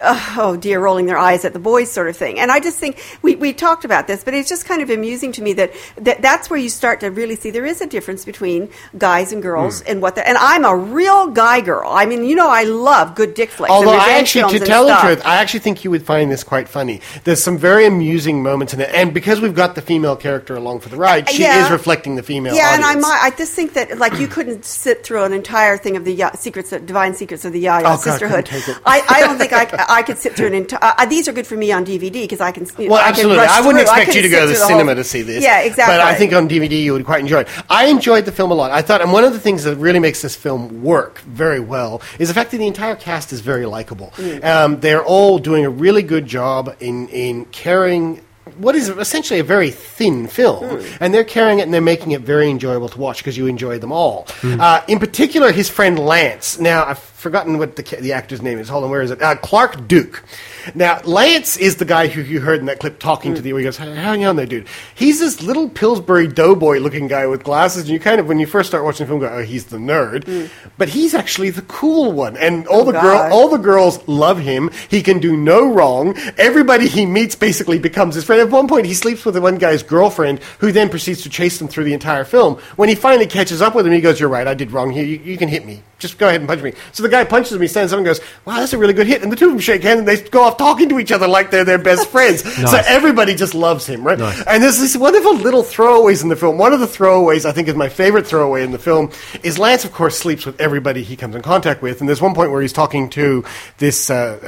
oh dear, rolling their eyes at the boys sort of thing. And I just think, we talked about this, but it's just kind of amusing to me that's where you start to really see there is a difference between guys and girls and what and I'm a real guy girl. I mean, I love good dick flicks. Although I actually, to tell the truth, I actually think you would find this quite funny. There's some very amusing moments in it, and because we've got the female character along for the ride, she is reflecting the female audience. And I just think that, you couldn't sit through an entire thing of the Divine Secrets of the Yaya Sisterhood. I don't think I could sit through an entire... these are good for me on DVD, because I can... absolutely. I wouldn't expect you to go to the cinema to see this. Yeah, exactly. But I think on DVD you would quite enjoy it. I enjoyed the film a lot. I thought, and one of the things that really makes this film work very well is the fact that the entire cast is very likable. They're all doing a really good job in carrying what is essentially a very thin film, and they're carrying it and they're making it very enjoyable to watch because you enjoy them all. In particular, his friend Lance. Now, I've forgotten what the actor's name is. Hold on, where is it? Clark Duke. Now, Lance is the guy who you heard in that clip talking to the... He goes, hang on there, dude. He's this little Pillsbury Doughboy-looking guy with glasses, and you kind of, when you first start watching the film, go, oh, he's the nerd. But he's actually the cool one, and all the girls love him. He can do no wrong. Everybody he meets basically becomes his friend. At one point, he sleeps with the one guy's girlfriend, who then proceeds to chase them through the entire film. When he finally catches up with him, he goes, you're right, I did wrong here. You can hit me. Just go ahead and punch me. So the guy punches him, he stands up and goes, wow, that's a really good hit. And the two of them shake hands and they go off talking to each other like they're their best friends. Nice. So everybody just loves him, right? Nice. And there's these wonderful little throwaways in the film. One of the throwaways, I think, is my favorite throwaway in the film, is Lance, of course, sleeps with everybody he comes in contact with. And there's one point where he's talking to this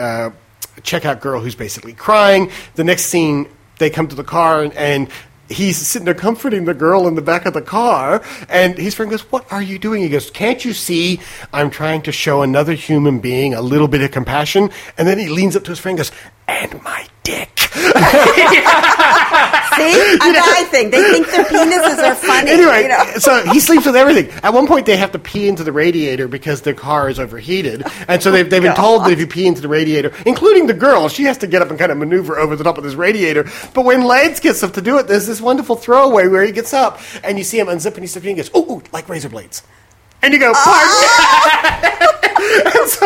checkout girl who's basically crying. The next scene, they come to the car and he's sitting there comforting the girl in the back of the car, and his friend goes, what are you doing? He goes, can't you see I'm trying to show another human being a little bit of compassion? And then he leans up to his friend and goes, and my dick. See? A guy thing. They think their penises are funny. Anyway, so he sleeps with everything. At one point, they have to pee into the radiator because their car is overheated. And so they've been told that if you pee into the radiator, including the girl, she has to get up and kind of maneuver over the top of this radiator. But when Lance gets up to do it, there's this wonderful throwaway where he gets up and you see him unzipping his stuff and he goes, ooh, like razor blades. And you go, pardon? And so,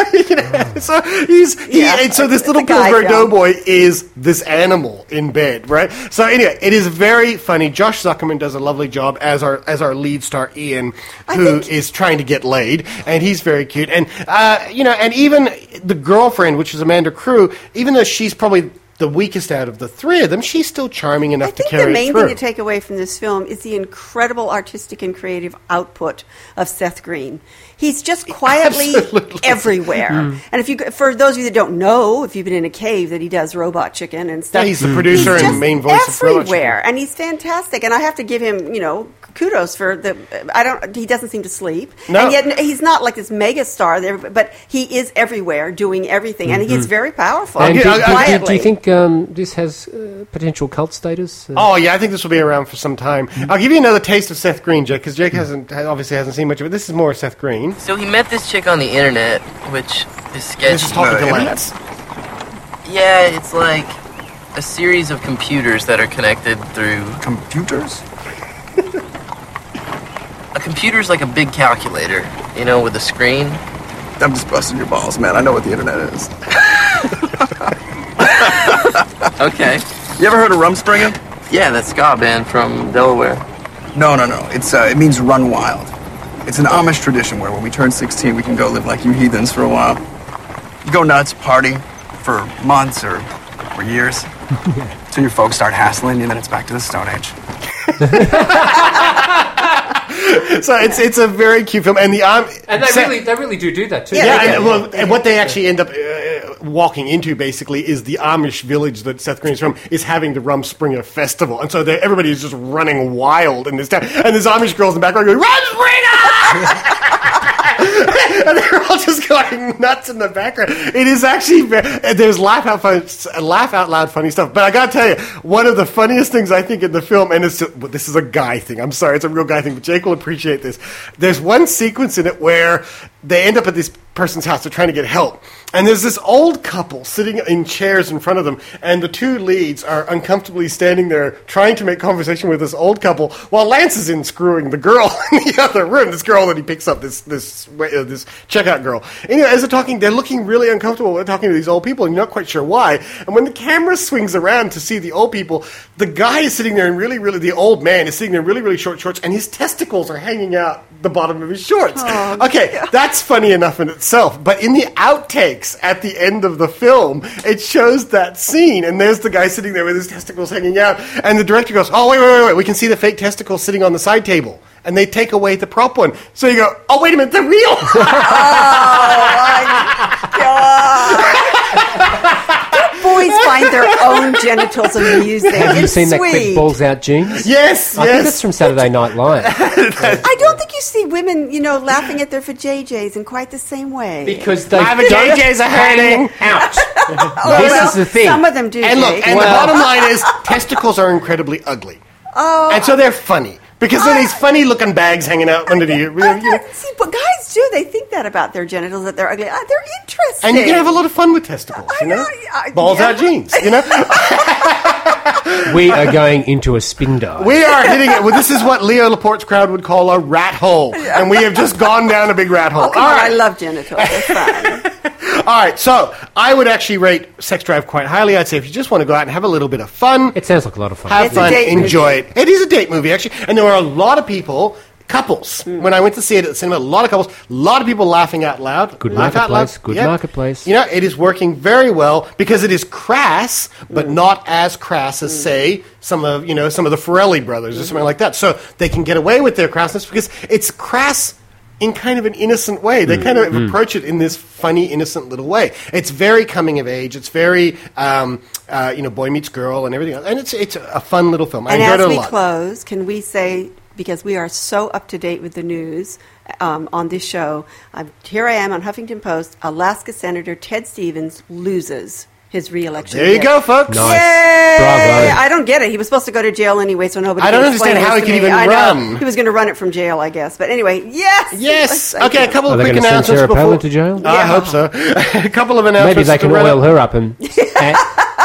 and so this little Pillsbury Doughboy is this animal in bed, right? So anyway, it is very funny. Josh Zuckerman does a lovely job as our lead star Ian, who is trying to get laid, and he's very cute. And and even the girlfriend, which is Amanda Crew, even though she's probably the weakest out of the three of them, she's still charming enough to carry it through. I think the main thing to take away from this film is the incredible artistic and creative output of Seth Green. He's just quietly everywhere. And for those of you that don't know, if you've been in a cave, that he does Robot Chicken and stuff. Yeah, he's the producer and main voice of Robot Chicken. Everywhere, and he's fantastic. And I have to give him, kudos for he doesn't seem to sleep. No. And yet he's not like this mega star there, but he is everywhere doing everything, and he's very powerful. And quietly. do you think this has potential cult status? Oh yeah, I think this will be around for some time. I'll give you another taste of Seth Green, Jake, because Jake obviously hasn't seen much of it. This is more Seth Green. So he met this chick on the internet, which is sketchy. This is talking to Lance. Yeah, it's like a series of computers that are connected through... Computers? A computer's like a big calculator, with a screen. I'm just busting your balls, man. I know what the internet is. Okay. You ever heard of Rumspringa? Yeah, that ska band from Delaware. No. It means run wild. It's an Amish tradition where when we turn 16, we can go live like you heathens for a while. You go nuts, party for months or years. Till your folks start hassling you, then it's back to the Stone Age. So it's a very cute film, and they really do that too. And what they actually end up walking into basically is the Amish village that Seth Green is from is having the Rumspringa festival, and so everybody is just running wild in this town, and there's Amish girls in the background going Rumspringa. And they're all just going nuts in the background. It is actually there's laugh out loud funny stuff. But I gotta tell you, one of the funniest things I think in the film, and this is a guy thing. I'm sorry, it's a real guy thing, but Jake will appreciate this. There's one sequence in it where they end up at this person's house. They're trying to get help, and there's this old couple sitting in chairs in front of them, and the two leads are uncomfortably standing there trying to make conversation with this old couple while Lance is in screwing the girl in the other room. This girl that he picks up, this checkout girl. Anyway, as they're talking, they're looking really uncomfortable. They're talking to these old people, and you're not quite sure why. And when the camera swings around to see the old people, the guy is sitting there in the old man is sitting there in really, really short shorts, and his testicles are hanging out the bottom of his shorts. Oh, okay, yeah. That's funny enough in itself, but in the outtakes at the end of the film, it shows that scene, and there's the guy sitting there with his testicles hanging out, and the director goes, oh, wait, we can see the fake testicles sitting on the side table. And they take away the prop one. So you go, oh, wait a minute, they're real. Oh, my God. Boys find their own genitals amusing. Have you It's seen that sweet. clip, Balls Out Jeans? Yes. I think that's from Saturday Night Live. I don't think you see women, laughing at their vajayjays in quite the same way. Because they My vajayjays are hurting. out. Well, This is the thing. Some of them do, And look, Jake. and the bottom line is testicles are incredibly ugly. Oh. And so they're funny. Because they're these funny-looking bags hanging out under you. See, but guys do. They think that about their genitals, that they're ugly. They're interesting. And you can have a lot of fun with testicles, Balls out jeans, We are going into a spin dive. We are hitting it. Well, this is what Leo Laporte's crowd would call a rat hole. And we have just gone down a big rat hole. Oh, come on, I love genitals. They're fun. All right, so I would actually rate Sex Drive quite highly. I'd say if you just want to go out and have a little bit of fun. It sounds like a lot of fun. Have It's a fun, date enjoy it. It is a date movie, actually. And there were a lot of people, couples, when I went to see it at the cinema, a lot of couples, a lot of people laughing out loud. Good Laugh out marketplace, loud. good Yep. marketplace. It is working very well because it is crass, but not as crass as, say, some of the Farrelly brothers or something like that. So they can get away with their crassness because it's crass in kind of an innocent way. They kind of approach it in this funny, innocent little way. It's very coming of age. It's very, boy meets girl and everything else. And it's a fun little film. I And enjoyed as it a we lot. close, can we say, because we are so up to date with the news on this show, here I am on Huffington Post, Alaska Senator Ted Stevens loses his re-election. There you bid. go, folks. Nice. Yay! Bravo. I don't get it. He was supposed to go to jail anyway, so nobody I don't can explain understand how this he to could me. even I know. run. He was going to run it from jail, I guess. But anyway, yes! Yes. Thank Okay, you. a couple Are of they quick going to send announcements Sarah before... Palin to jail? I hope so. A couple of announcements. Maybe they can to run oil up. her up and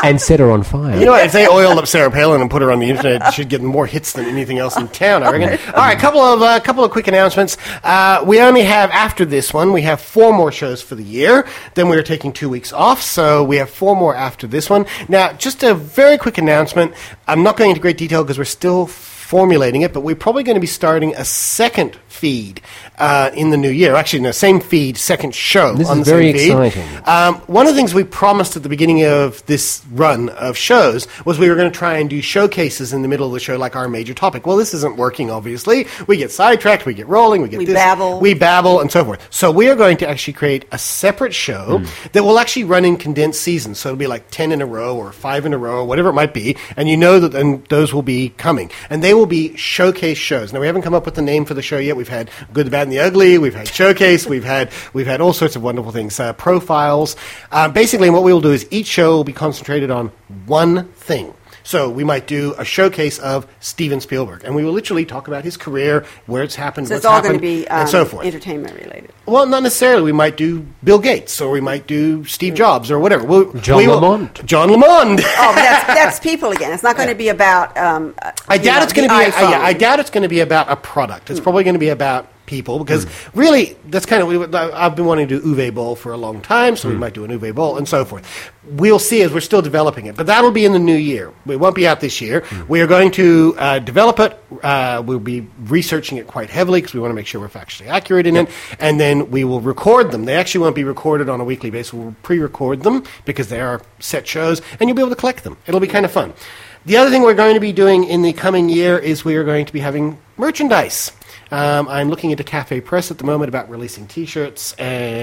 and set her on fire. You know what? If they oiled up Sarah Palin and put her on the internet, she'd get more hits than anything else in town, I reckon. All right, couple of quick announcements. We only have, after this one, we have 4 more shows for the year. Then we're taking 2 weeks off, so we have 4 more after this one. Now, just a very quick announcement. I'm not going into great detail because we're still formulating it, but we're probably going to be starting a second feed in the new year. Actually, no, same feed, second show. This on is the very same feed. exciting. One of the things we promised at the beginning of this run of shows was we were going to try and do showcases in the middle of the show like our major topic. Well, this isn't working, obviously. We get sidetracked, we get rolling, we babble, and so forth. So we are going to actually create a separate show that will actually run in condensed seasons. So it'll be like 10 in a row or 5 in a row or whatever it might be, and you know that and those will be coming. And they will be showcase shows. Now, we haven't come up with the name for the show yet. We've had Good, the Bad, and the Ugly. We've had Showcase. We've had all sorts of wonderful things. Profiles. Basically, what we will do is each show will be concentrated on one thing. So we might do a showcase of Steven Spielberg, and we will literally talk about his career, where it's happened, So what's it's all happened, going to be and so forth. entertainment related. Well, not necessarily. We might do Bill Gates, or we might do Steve Jobs, or whatever. John Lamond. John Lamond. Oh, but that's people again. It's not going to be about. I doubt it's going to be. I iPhone. doubt it's going to be about a product. It's probably going to be about people, because really, that's kind of. I've been wanting to do Uwe Boll for a long time, so we might do an Uwe Boll and so forth. We'll see as we're still developing it, but that'll be in the new year. It won't be out this year. We are going to develop it. We'll be researching it quite heavily because we want to make sure we're factually accurate in it, and then we will record them. They actually won't be recorded on a weekly basis. We'll pre-record them because they are set shows, and you'll be able to collect them. It'll be kind of fun. The other thing we're going to be doing in the coming year is we are going to be having merchandise. I'm looking into Cafe Press at the moment about releasing T-shirts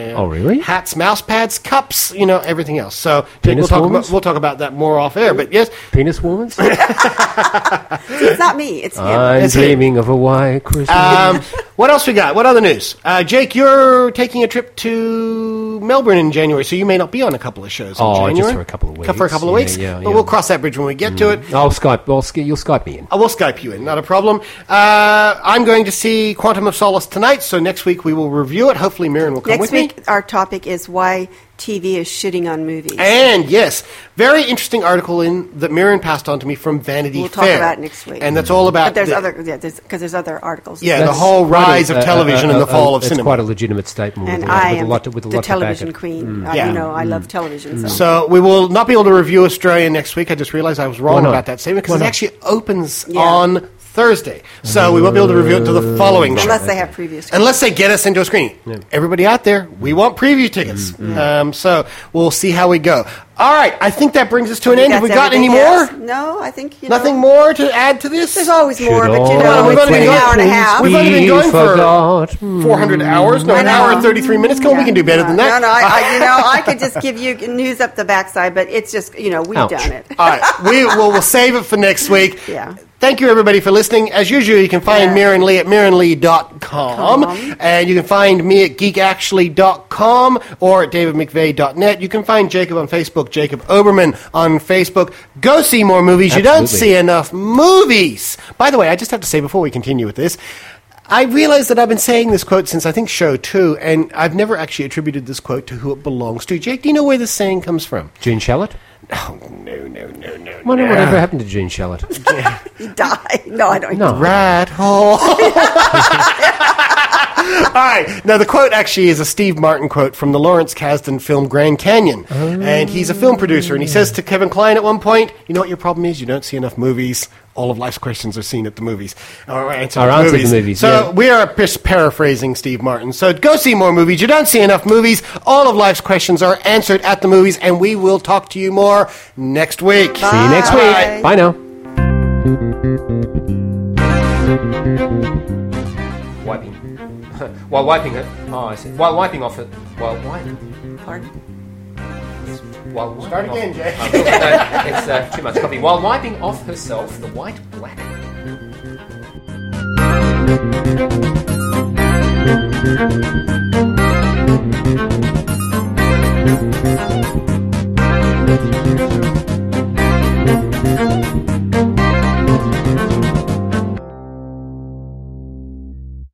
and hats, mouse pads, cups, everything else. So we'll talk about that more off air. But yes, penis warmers. It's not me. It's him. I'm dreaming of a white Christmas. What else we got? What other news? Jake, you're taking a trip to Melbourne in January, so you may not be on a couple of shows in January. Just for a couple of weeks. For a couple of weeks. Yeah, but we'll cross that bridge when we get to it. You'll Skype me in. I will Skype you in, not a problem. I'm going to see Quantum of Solace tonight, so next week we will review it. Hopefully Mirren will come with me. Next week our topic is why TV is shitting on movies. And yes, very interesting article that Mirren passed on to me from Vanity Fair. We'll talk about it next week. And that's all about... But there's other articles. Yeah, the whole rise of television and the fall of cinema. It's quite a legitimate statement. And I am the television queen. I love television. So we will not be able to review Australia next week. I just realized I was wrong about that statement because it actually opens on Thursday. So we won't be able to review it until the following show. Unless they have previews. Unless they get us into a screening. Yeah. Everybody out there, we want preview tickets. So we'll see how we go. All right, I think that brings us to an end. Have we got any more? No, I think, nothing more to add to this? There's always more, but we've only been an hour and a half. We've only been going for 400 hours. No, an hour and 33 minutes. Come on, we can do better than that. No, I could just give you news up the backside, but it's just, we've done it. All right, we'll save it for next week. Yeah. Thank you, everybody, for listening. As usual, you can find Mirren Lee at mirrenlee.com, and you can find me at geekactually.com or at davidmcveigh.net. You can find Jacob on Facebook, Jacob Oberman on Facebook. Go see more movies. Absolutely. You don't see enough movies. By the way, I just have to say before we continue with this, I realize that I've been saying this quote since, I think, show 2, and I've never actually attributed this quote to who it belongs to. Jake, do you know where this saying comes from? Gene Shalit? Oh, no. Wonder whatever happened to Gene Shalit. He died. No, I don't. No. Rat hole. All right. Now, the quote actually is a Steve Martin quote from the Lawrence Kasdan film Grand Canyon. And he's a film producer, and he says to Kevin Kline at one point, you know what your problem is? You don't see enough movies. All of life's questions are seen at the movies. Or answered at the movies. So we are just paraphrasing Steve Martin. So go see more movies. You don't see enough movies. All of life's questions are answered at the movies, and we will talk to you more next week. Bye. See you next week. Bye now. Wiping. While wiping it. Oh, I see. While wiping off it. While wiping. Pardon? Start again, Jay. It's too much copy. While wiping off herself the white black.